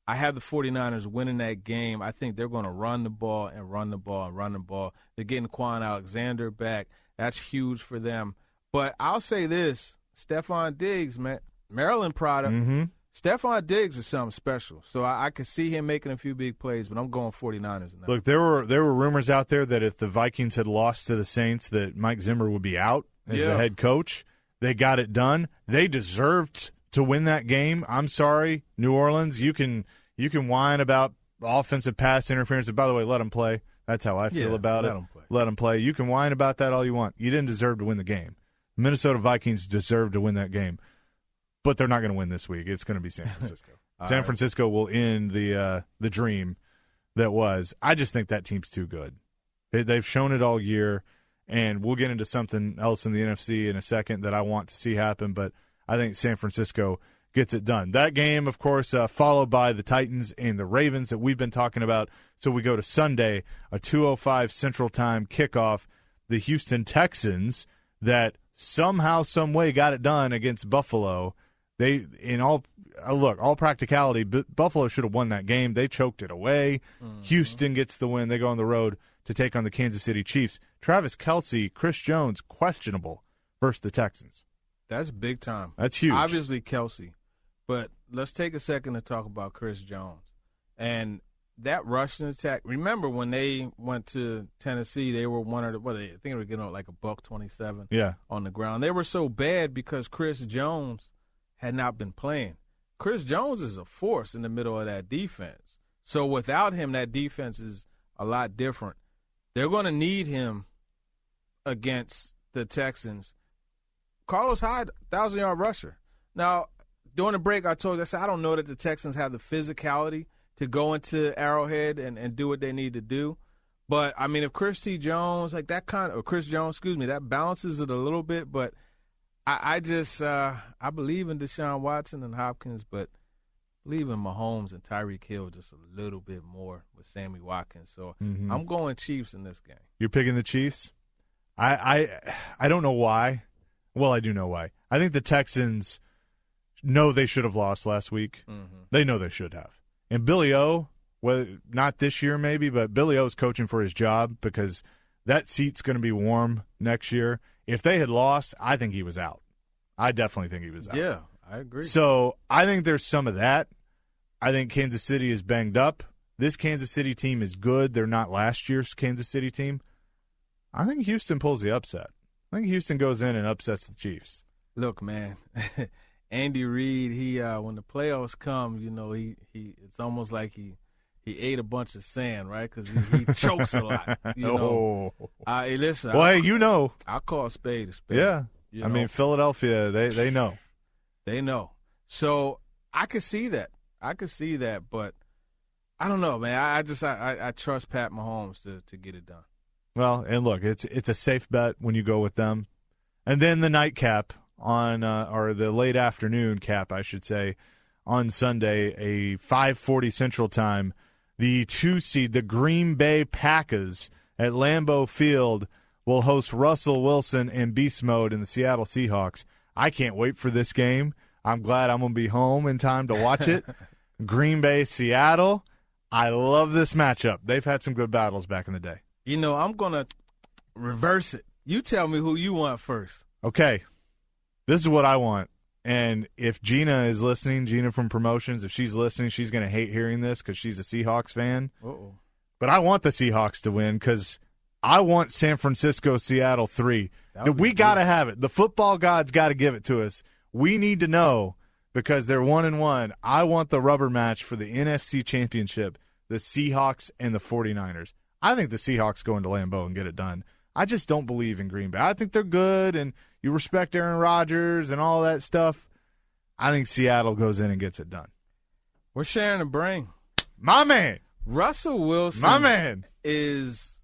I have the 49ers winning that game. I think they're going to run the ball and run the ball and run the ball. They're getting Quan Alexander back. That's huge for them. But I'll say this, Stephon Diggs, man, Maryland product. Mm-hmm. Stephon Diggs is something special. So I, I could see him making a few big plays, but I'm going 49ers now. Look, there were there were rumors out there that if the Vikings had lost to the Saints that Mike Zimmer would be out as Yeah. the head coach. They got it done. They deserved to win that game. I'm sorry, New Orleans. You can you can whine about offensive pass interference. And by the way, let them play. That's how I feel Yeah, about let it. them play. Let them play. You can whine about that all you want. You didn't deserve to win the game. Minnesota Vikings deserve to win that game, but they're not going to win this week. It's going to be San Francisco. San right. Francisco will end the uh, the dream that was. I just think that team's too good. They, they've shown it all year. And we'll get into something else in the N F C in a second that I want to see happen, but I think San Francisco gets it done. That game, of course, uh, followed by the Titans and the Ravens that we've been talking about. So we go to Sunday, a two oh five Central Time kickoff. The Houston Texans that somehow, some way got it done against Buffalo. They, in all, uh, look, all practicality, B- Buffalo should have won that game. They choked it away. Mm-hmm. Houston gets the win. They go on the road to take on the Kansas City Chiefs. Travis Kelce, Chris Jones, questionable versus the Texans. That's big time. That's huge. Obviously Kelce. But let's take a second to talk about Chris Jones. And that rushing attack, remember when they went to Tennessee, they were one of the, what, I think they were getting like a buck twenty-seven yeah. on the ground. They were so bad because Chris Jones had not been playing. Chris Jones is a force in the middle of that defense. So without him, that defense is a lot different. They're going to need him against the Texans. Carlos Hyde, thousand-yard rusher. Now, during the break, I told you, I said, I don't know that the Texans have the physicality to go into Arrowhead and, and do what they need to do. But, I mean, if Chris T. Jones, like that kind of, or Chris Jones, excuse me, that balances it a little bit. But I, I just, uh, I believe in Deshaun Watson and Hopkins, but believe in Mahomes and Tyreek Hill just a little bit more with Sammy Watkins. So mm-hmm. I'm going Chiefs in this game. You're picking the Chiefs? I, I, I don't know why. Well, I do know why. I think the Texans know they should have lost last week. Mm-hmm. They know they should have. And Billy O, well, not this year maybe, but Billy O is coaching for his job because that seat's going to be warm next year. If they had lost, I think he was out. I definitely think he was out. Yeah, I agree. So I think there's some of that. I think Kansas City is banged up. This Kansas City team is good. They're not last year's Kansas City team. I think Houston pulls the upset. I think Houston goes in and upsets the Chiefs. Look, man, Andy Reid, he uh, when the playoffs come, you know, he, he it's almost like he he ate a bunch of sand, right? Because he, he chokes a lot. You know, oh. uh, hey, listen. Well, I'll, hey, you know, I'll call a spade a spade. Yeah, you I know? mean Philadelphia, they they know, they know. So I could see that. I could see that, but I don't know, man. I, I just I, I, I trust Pat Mahomes to to get it done. Well, and look, it's it's a safe bet when you go with them. And then the nightcap on, uh, or the late afternoon cap, I should say, on Sunday, a five forty Central Time, the two seed, the Green Bay Packers at Lambeau Field will host Russell Wilson and Beast Mode in the Seattle Seahawks. I can't wait for this game. I'm glad I'm going to be home in time to watch it. Green Bay, Seattle. I love this matchup. They've had some good battles back in the day. You know, I'm going to reverse it. You tell me who you want first. Okay. This is what I want. And if Gina is listening, Gina from Promotions, if she's listening, she's going to hate hearing this because she's a Seahawks fan. Uh-oh. But I want the Seahawks to win because I want San Francisco, Seattle three. We got to have it. The football gods got to give it to us. We need to know because they're one and one. I want the rubber match for the N F C Championship, the Seahawks and the 49ers. I think the Seahawks go into Lambeau and get it done. I just don't believe in Green Bay. I think they're good, and you respect Aaron Rodgers and all that stuff. I think Seattle goes in and gets it done. We're sharing a brain. My man. Russell Wilson My man. is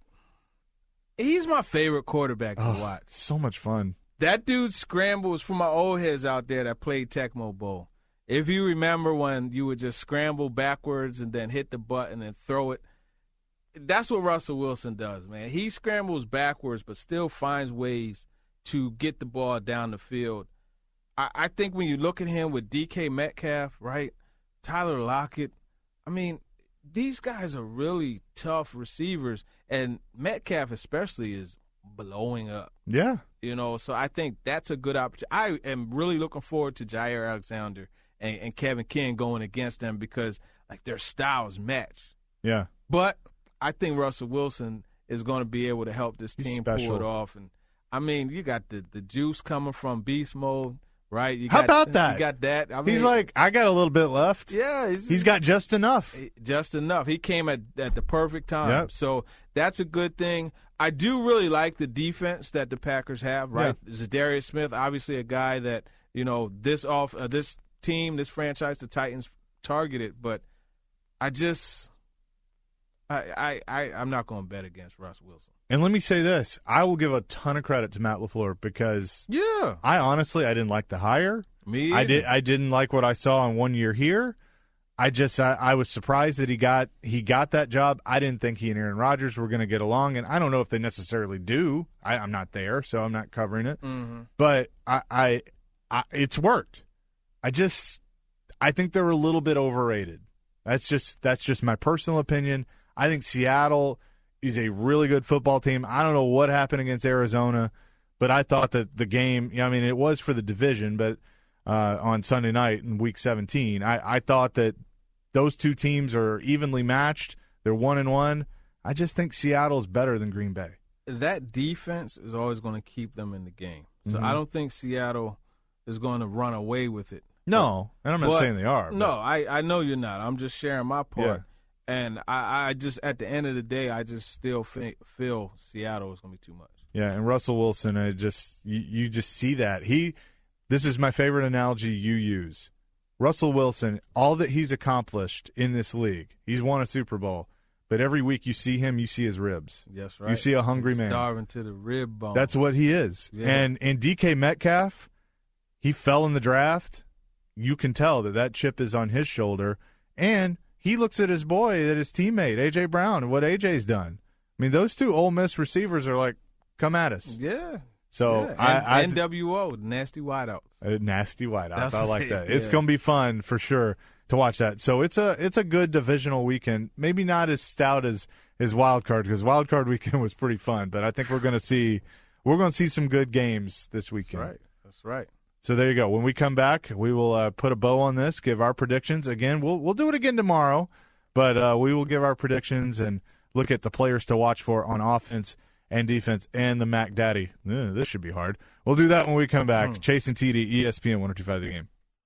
– he's my favorite quarterback to oh, watch. So much fun. That dude scrambles for my old heads out there that played Tecmo Bowl. If you remember when you would just scramble backwards and then hit the button and throw it, that's what Russell Wilson does, man. He scrambles backwards but still finds ways to get the ball down the field. I, I think when you look at him with D K Metcalf, right, Tyler Lockett, mean, these guys are really tough receivers, and Metcalf especially is blowing up. Yeah. You know, so I think that's a good opportunity. I am really looking forward to Jair Alexander and, and Kevin King going against them because, like, their styles match. Yeah. But I think Russell Wilson is going to be able to help this He's team special. pull it off. And I mean, you got the, the juice coming from beast mode, right? You How got, about that? You got that. I mean, he's like, I got a little bit left. yeah, he's, He's got just enough. just enough. He came at, at the perfect time. Yep. So that's a good thing. I do really like the defense that the Packers have, right? Yeah. Zadarius Smith, obviously a guy that, you know, this off uh, this team, this franchise, the Titans targeted, but I just I I, I I'm not going to bet against Russ Wilson. And let me say this. I will give a ton of credit to Matt LaFleur because Yeah. I honestly I didn't like the hire. Me I either. did I didn't like what I saw in one year here. I just I, I was surprised that he got he got that job. I didn't think he and Aaron Rodgers were going to get along, and I don't know if they necessarily do. I, I'm not there, so I'm not covering it. Mm-hmm. But I, I, I, it's worked. I just I think they're a little bit overrated. That's just that's just my personal opinion. I think Seattle is a really good football team. I don't know what happened against Arizona, but I thought that the game. You know, I mean, it was for the division, but uh, on Sunday night in Week seventeen, I, I thought that. Those two teams are evenly matched. They're one and one. I just think Seattle's better than Green Bay. That defense is always going to keep them in the game. So Mhm. I don't think Seattle is going to run away with it. No, and I'm not But- saying they are. But No, I, I know you're not. I'm just sharing my part. Yeah. And I, I just, at the end of the day, I just still fe- feel Seattle is going to be too much. Yeah, and Russell Wilson, I just you, you just see that. He this is my favorite analogy you use. Russell Wilson, all that he's accomplished in this league, he's won a Super Bowl, but every week you see him, you see his ribs. Yes, right. You see a hungry man. Starving to the rib bone. That's what he is. Yeah. And and D K Metcalf, he fell in the draft. You can tell that that chip is on his shoulder, and he looks at his boy, at his teammate A J Brown, and what A J's done. I mean, those two Ole Miss receivers are like, come at us. Yeah. So yeah. I, I N W O, nasty wideouts. Uh, nasty whiteouts. That's I like it, that. It's yeah. going to be fun for sure to watch that. So it's a it's a good divisional weekend. Maybe not as stout as as wild card because wild card weekend was pretty fun. But I think we're going to see we're going to see some good games this weekend. That's right. That's right. So there you go. When we come back, we will uh, put a bow on this, give our predictions. Again, we'll we'll do it again tomorrow, but uh, we will give our predictions and look at the players to watch for on offense and defense and the Mac Daddy. Ugh, this should be hard. We'll do that when we come back. Mm. Chase and T D, E S P N one oh two point five The Game.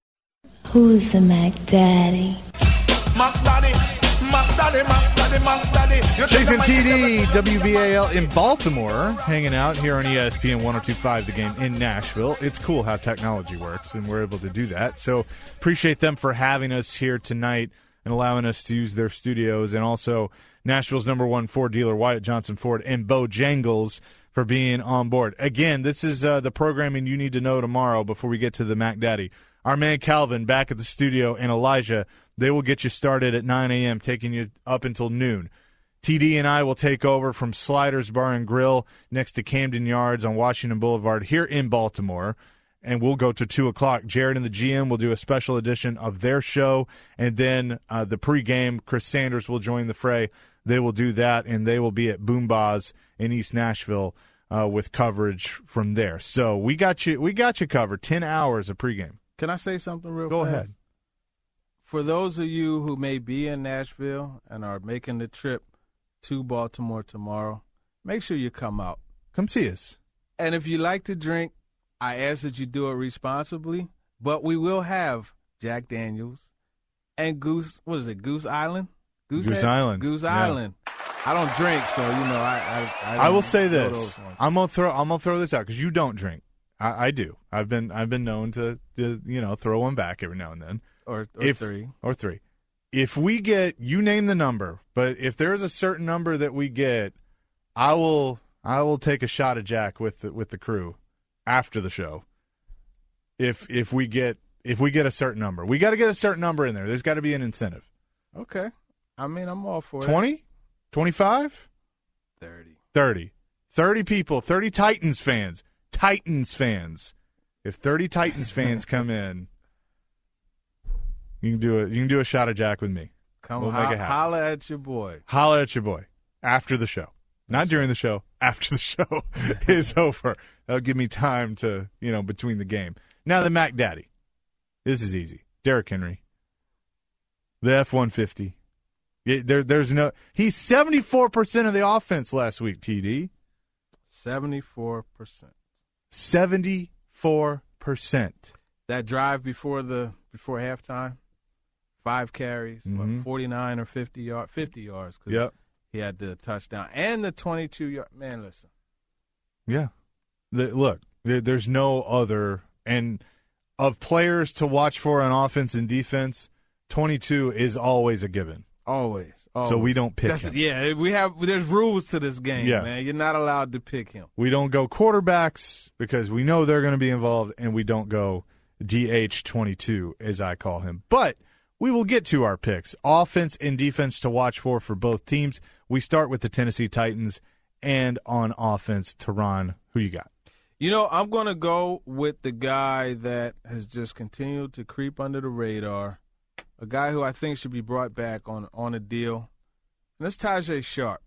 Who's the Mac Daddy? Mac Daddy, Mac Daddy, Mac Daddy, Mac Daddy. You Chase and take T the D, mic- W B A L in Baltimore, hanging out here on E S P N one oh two point five The Game in Nashville. It's cool how technology works, and we're able to do that. So appreciate them for having us here tonight and allowing us to use their studios, and also Nashville's number one Ford dealer, Wyatt Johnson Ford, and Bojangles for being on board. Again, this is uh, the programming you need to know tomorrow before we get to the Mac Daddy. Our man Calvin back at the studio, and Elijah, they will get you started at nine a.m., taking you up until noon. T D and I will take over from Sliders Bar and Grill next to Camden Yards on Washington Boulevard here in Baltimore, and we'll go to two o'clock. Jared and the G M will do a special edition of their show, and then uh, the pregame, Chris Sanders will join the fray. They will do that, and they will be at Boom Baz in East Nashville uh, with coverage from there. So we got you we got you covered, ten hours of pregame. Can I say something real Go fast? ahead. For those of you who may be in Nashville and are making the trip to Baltimore tomorrow, make sure you come out. Come see us. And if you like to drink, I ask that you do it responsibly, but we will have Jack Daniels and Goose, what is it, Goose Island? Goose Head? Island. Goose Yeah. Island. I don't drink, so, you know, I I, I will say know this. those ones. I'm gonna throw I'm gonna throw this out because you don't drink. I, I do. I've been I've been known to, to you know throw one back every now and then. Or, or if, three. Or three. If we get you name the number, but if there is a certain number that we get, I will I will take a shot at Jack with the, with the crew after the show. If if we get if we get a certain number, we got to get a certain number in there. There's got to be an incentive. Okay. I mean, I'm all for it. twenty? twenty-five? thirty. thirty. thirty people, thirty Titans fans. Titans fans. If thirty Titans fans come in, you can do it. You can do a shot of Jack with me. Come we'll ho- make it happen. holla at your boy. Holla at your boy after the show. Not during the show, after the show is over. That'll give me time to, you know, between the game. Now the Mac Daddy. This is easy. Derrick Henry. The F one fifty. Yeah, there, there's no. He's seventy-four percent of the offense last week, T D. seventy-four percent. seventy-four percent. That drive before the before halftime, five carries, Mhm. what, forty-nine or fifty yards, fifty yards. Cause Yep. He had the touchdown and the twenty-two yard. Man, listen. Yeah. The, look, there, there's no other. And of players to watch for on offense and defense, twenty-two is always a given. Always. always. So we don't pick That's, him. Yeah, we have. There's rules to this game, Yeah. man. You're not allowed to pick him. We don't go quarterbacks because we know they're going to be involved, and we don't go D H twenty-two, as I call him. But we will get to our picks. Offense and defense to watch for for both teams. We start with the Tennessee Titans, and on offense, Teron, who you got? You know, I'm going to go with the guy that has just continued to creep under the radar, a guy who I think should be brought back on, on a deal, and that's Tajay Sharp.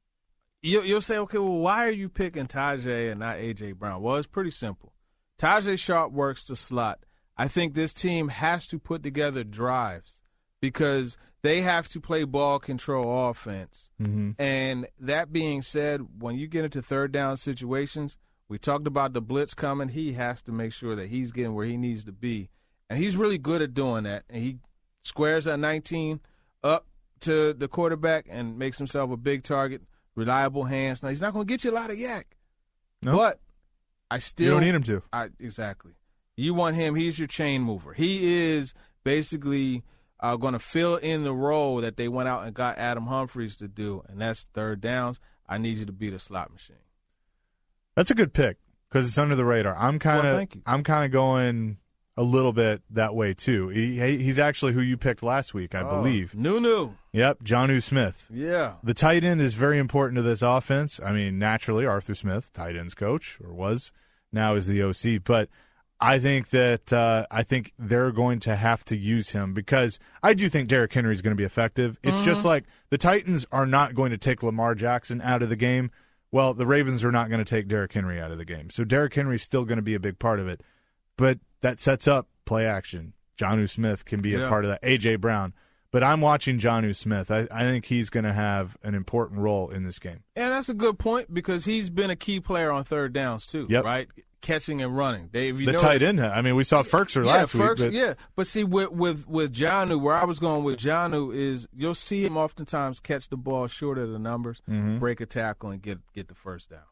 You, you'll say, okay, well, why are you picking Tajay and not A J. Brown? Well, it's pretty simple. Tajay Sharp works the slot. I think this team has to put together drives because they have to play ball control offense. Mm-hmm. And that being said, when you get into third down situations, we talked about the blitz coming. He has to make sure that he's getting where he needs to be. And he's really good at doing that. And he squares that nineteen up to the quarterback and makes himself a big target, reliable hands. Now, he's not going to get you a lot of yak. No. But I still – You don't need him to. I, exactly. You want him. He's your chain mover. He is basically uh, going to fill in the role that they went out and got Adam Humphries to do, and that's third downs. I need you to be the slot machine. That's a good pick because it's under the radar. I'm kind of Well, thank you. I'm kind of going a little bit that way too. He, he's actually who you picked last week, I Oh, believe. Nunu. Yep, Jonnu Smith. Yeah. The tight end is very important to this offense. I mean, naturally, Arthur Smith, tight ends coach, or was, now is the O C. But I think that uh, I think they're going to have to use him because I do think Derrick Henry is going to be effective. It's Mm-hmm. just like the Titans are not going to take Lamar Jackson out of the game. Well, the Ravens are not going to take Derrick Henry out of the game. So Derrick Henry is still going to be a big part of it. But that sets up play action. Jonnu Smith can be a Yeah. part of that. A J. Brown. But I'm watching Jonnu Smith. I, I think he's going to have an important role in this game. And that's a good point because he's been a key player on third downs too, Yep. right? Catching and running. Dave, you The notice- tight end. I mean, we saw Ferkser yeah, last Ferks, week. But yeah, but see, with with with Jonnu, where I was going with Jonnu is you'll see him oftentimes catch the ball short of the numbers, Mhm. break a tackle, and get get the first down.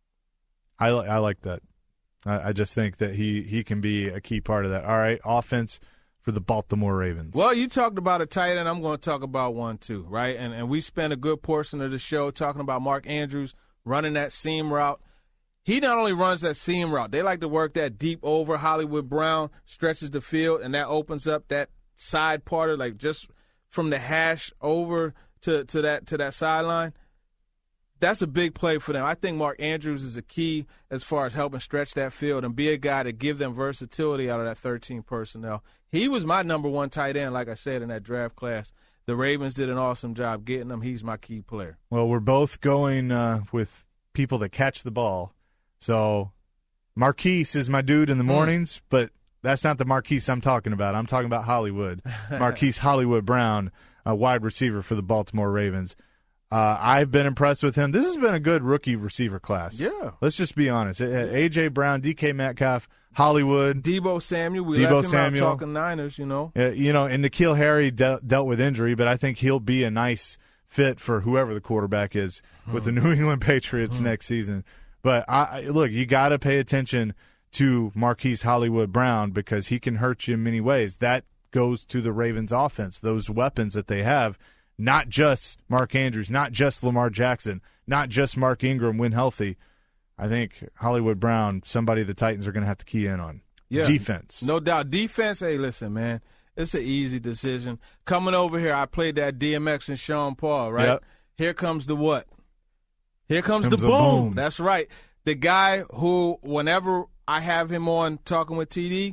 I, li- I like that. I, I just think that he, he can be a key part of that. All right, offense for the Baltimore Ravens. Well, you talked about a tight end. I'm going to talk about one too, right? And and we spent a good portion of the show talking about Mark Andrews running that seam route. He not only runs that seam route, they like to work that deep over. Hollywood Brown stretches the field, and that opens up that side part of like just from the hash over to, to that to that sideline. That's a big play for them. I think Mark Andrews is a key as far as helping stretch that field and be a guy to give them versatility out of that thirteen personnel. He was my number one tight end, like I said, in that draft class. The Ravens did an awesome job getting him. He's my key player. Well, we're both going uh, with people that catch the ball. So Marquise is my dude in the mornings, but that's not the Marquise I'm talking about. I'm talking about Hollywood. Marquise Hollywood Brown, a wide receiver for the Baltimore Ravens. Uh, I've been impressed with him. This has been a good rookie receiver class. Yeah. Let's just be honest. A J. Brown, D K. Metcalf, Hollywood. Debo Samuel. We Debo left him Samuel. out talking Niners, you know. Uh, you know, and N'Keal Harry de- dealt with injury, but I think he'll be a nice fit for whoever the quarterback is with the New England Patriots next season. But, I, I look, you got to pay attention to Marquise Hollywood Brown because he can hurt you in many ways. That goes to the Ravens offense, those weapons that they have. Not just Mark Andrews, not just Lamar Jackson, not just Mark Ingram when healthy. I think Hollywood Brown, somebody the Titans are going to have to key in on. Yeah, Defense. No doubt. Defense, hey, listen, man, it's an easy decision. Coming over here, I played that D M X and Sean Paul, right? Yep. Here comes the what? Here comes, Comes the the boom. boom. That's right. The guy who, whenever I have him on talking with T D,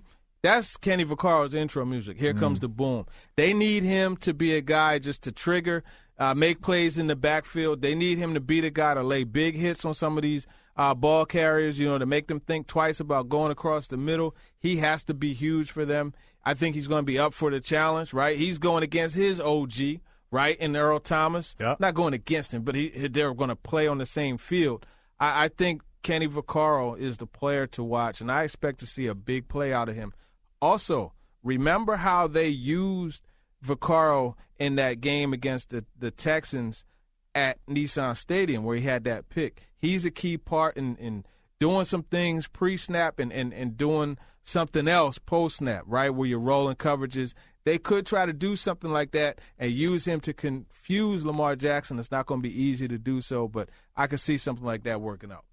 That's Kenny Vaccaro's intro music. Here mm. comes the boom. They need him to be a guy just to trigger, uh, make plays in the backfield. They need him to be the guy to lay big hits on some of these uh, ball carriers, you know, to make them think twice about going across the middle. He has to be huge for them. I think he's going to be up for the challenge, right? He's going against his O G, right, in Earl Thomas. Yep. Not going against him, but he, they're going to play on the same field. I, I think Kenny Vaccaro is the player to watch, and I expect to see a big play out of him. Also, remember how they used Vaccaro in that game against the, the Texans at Nissan Stadium where he had that pick. He's a key part in, in doing some things pre-snap and, and, and doing something else post-snap, right, where you're rolling coverages. They could try to do something like that and use him to confuse Lamar Jackson. It's not going to be easy to do so, but I could see something like that working out.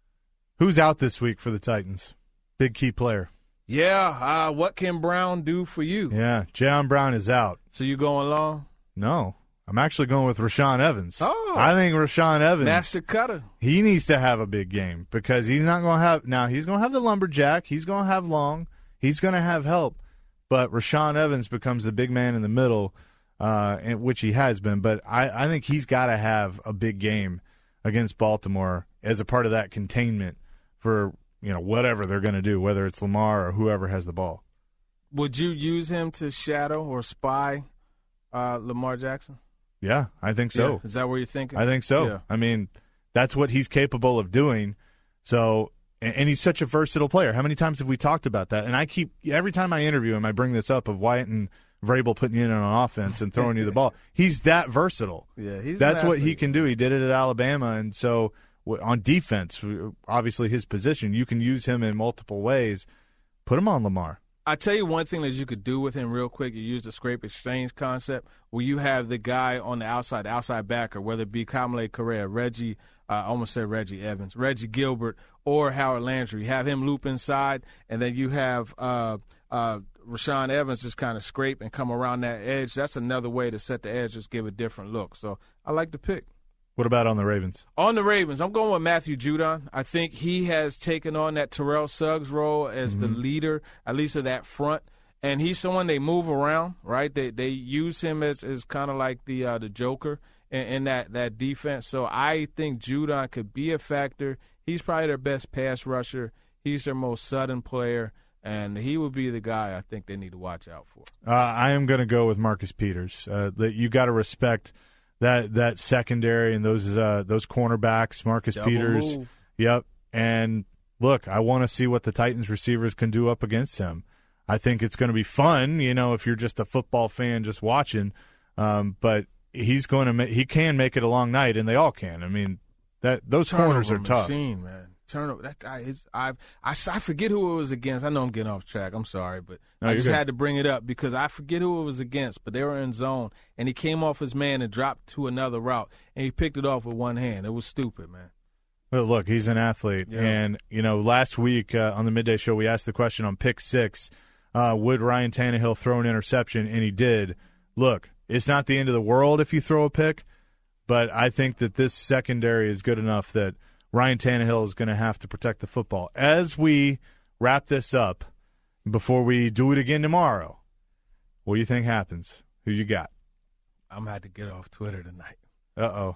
Who's out this week for the Titans? Big key player. Yeah, uh, what can Brown do for you? Yeah, Jayon Brown is out. So you going long? No, I'm actually going with Rashaan Evans. Oh. I think Rashaan Evans. Master cutter. He needs to have a big game because he's not going to have – now, he's going to have the lumberjack. He's going to have long. He's going to have help. But Rashaan Evans becomes the big man in the middle, uh, which he has been. But I, I think he's got to have a big game against Baltimore as a part of that containment for – you know, whatever they're going to do, whether it's Lamar or whoever has the ball. Would you use him to shadow or spy uh, Lamar Jackson? Yeah, I think so. Yeah. Is that what you're thinking? I think so. Yeah. I mean, that's what he's capable of doing. So, and, and he's such a versatile player. How many times have we talked about that? And I keep, every time I interview him, I bring this up of Wyatt and Vrabel putting you in on offense and throwing you the ball. He's that versatile. Yeah, he's That's what he can do. He did it at Alabama, and so – on defense, obviously his position, you can use him in multiple ways. Put him on Lamar. I tell you one thing that you could do with him real quick. You use the scrape exchange concept where you have the guy on the outside, the outside backer, whether it be Kamale Correa, Reggie, uh, I almost said Reggie Evans, Reggie Gilbert, or Howard Landry. Have him loop inside, and then you have uh, uh, Rashaan Evans just kind of scrape and come around that edge. That's another way to set the edge, just give a different look. So I like the pick. What about on the Ravens? On the Ravens, I'm going with Matthew Judon. I think he has taken on that Terrell Suggs role as mm-hmm. the leader, at least of that front. And he's someone they move around, right? They they use him as, as kind of like the uh, the Joker in, in that, that defense. So I think Judon could be a factor. He's probably their best pass rusher. He's their most sudden player. And he would be the guy I think they need to watch out for. Uh, I am going to go with Marcus Peters. Uh, that you got to respect – That that secondary and those uh, those cornerbacks, Marcus Double Peters. Move. Yep. And look, I want to see what the Titans receivers can do up against him. I think it's going to be fun, you know, if you're just a football fan just watching. Um, but he's going to ma- he can make it a long night, and they all can. I mean, that those Turnover corners are tough. Machine, man. Turnover. That guy is. I, I I forget who it was against. I know I'm getting off track. I'm sorry, but no, I just good. had to bring it up because I forget who it was against. But they were in zone, and he came off his man and dropped to another route, and he picked it off with one hand. It was stupid, man. Well, look, he's an athlete, yeah. and you know, last week uh, on the midday show, we asked the question on pick six: uh, would Ryan Tannehill throw an interception? And he did. Look, it's not the end of the world if you throw a pick, but I think that this secondary is good enough that Ryan Tannehill is going to have to protect the football. As we wrap this up, before we do it again tomorrow, what do you think happens? Who you got? I'm going to have to get off Twitter tonight. Uh-oh.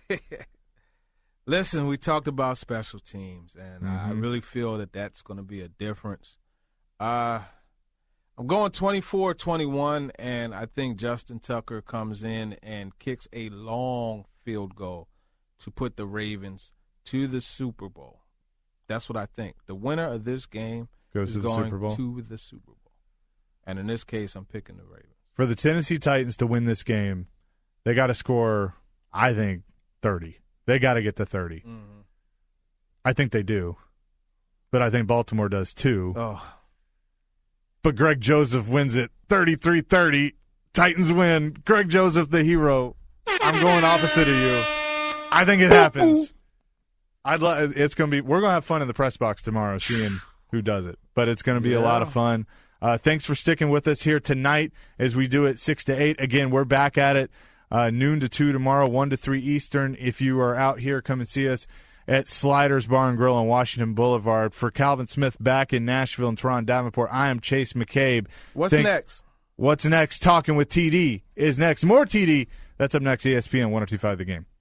Listen, we talked about special teams, and mm-hmm. I really feel that that's going to be a difference. Uh, I'm going twenty-four twenty-one, and I think Justin Tucker comes in and kicks a long field goal to put the Ravens to the Super Bowl. That's what I think. The winner of this game goes is to the going Super Bowl. to the Super Bowl. And in this case, I'm picking the Ravens. For the Tennessee Titans to win this game, they got to score, I think, thirty. They got to get to thirty. Mm-hmm. I think they do. But I think Baltimore does too. Oh. But Greg Joseph wins it thirty-three thirty. Titans win. Greg Joseph, the hero. I'm going opposite of you. I think it happens. I'd lo- it's going to be. We're going to have fun in the press box tomorrow, seeing who does it. But it's going to be yeah. a lot of fun. Uh, thanks for sticking with us here tonight as we do it six to eight. Again, we're back at it uh, noon to two tomorrow, one to three Eastern. If you are out here, come and see us at Sliders Bar and Grill on Washington Boulevard. For Calvin Smith back in Nashville and Teron Davenport, I am Chase McCabe. What's Thanks. next? What's next? Talking with T D is next. More T D. That's up next, E S P N one oh two point five The Game.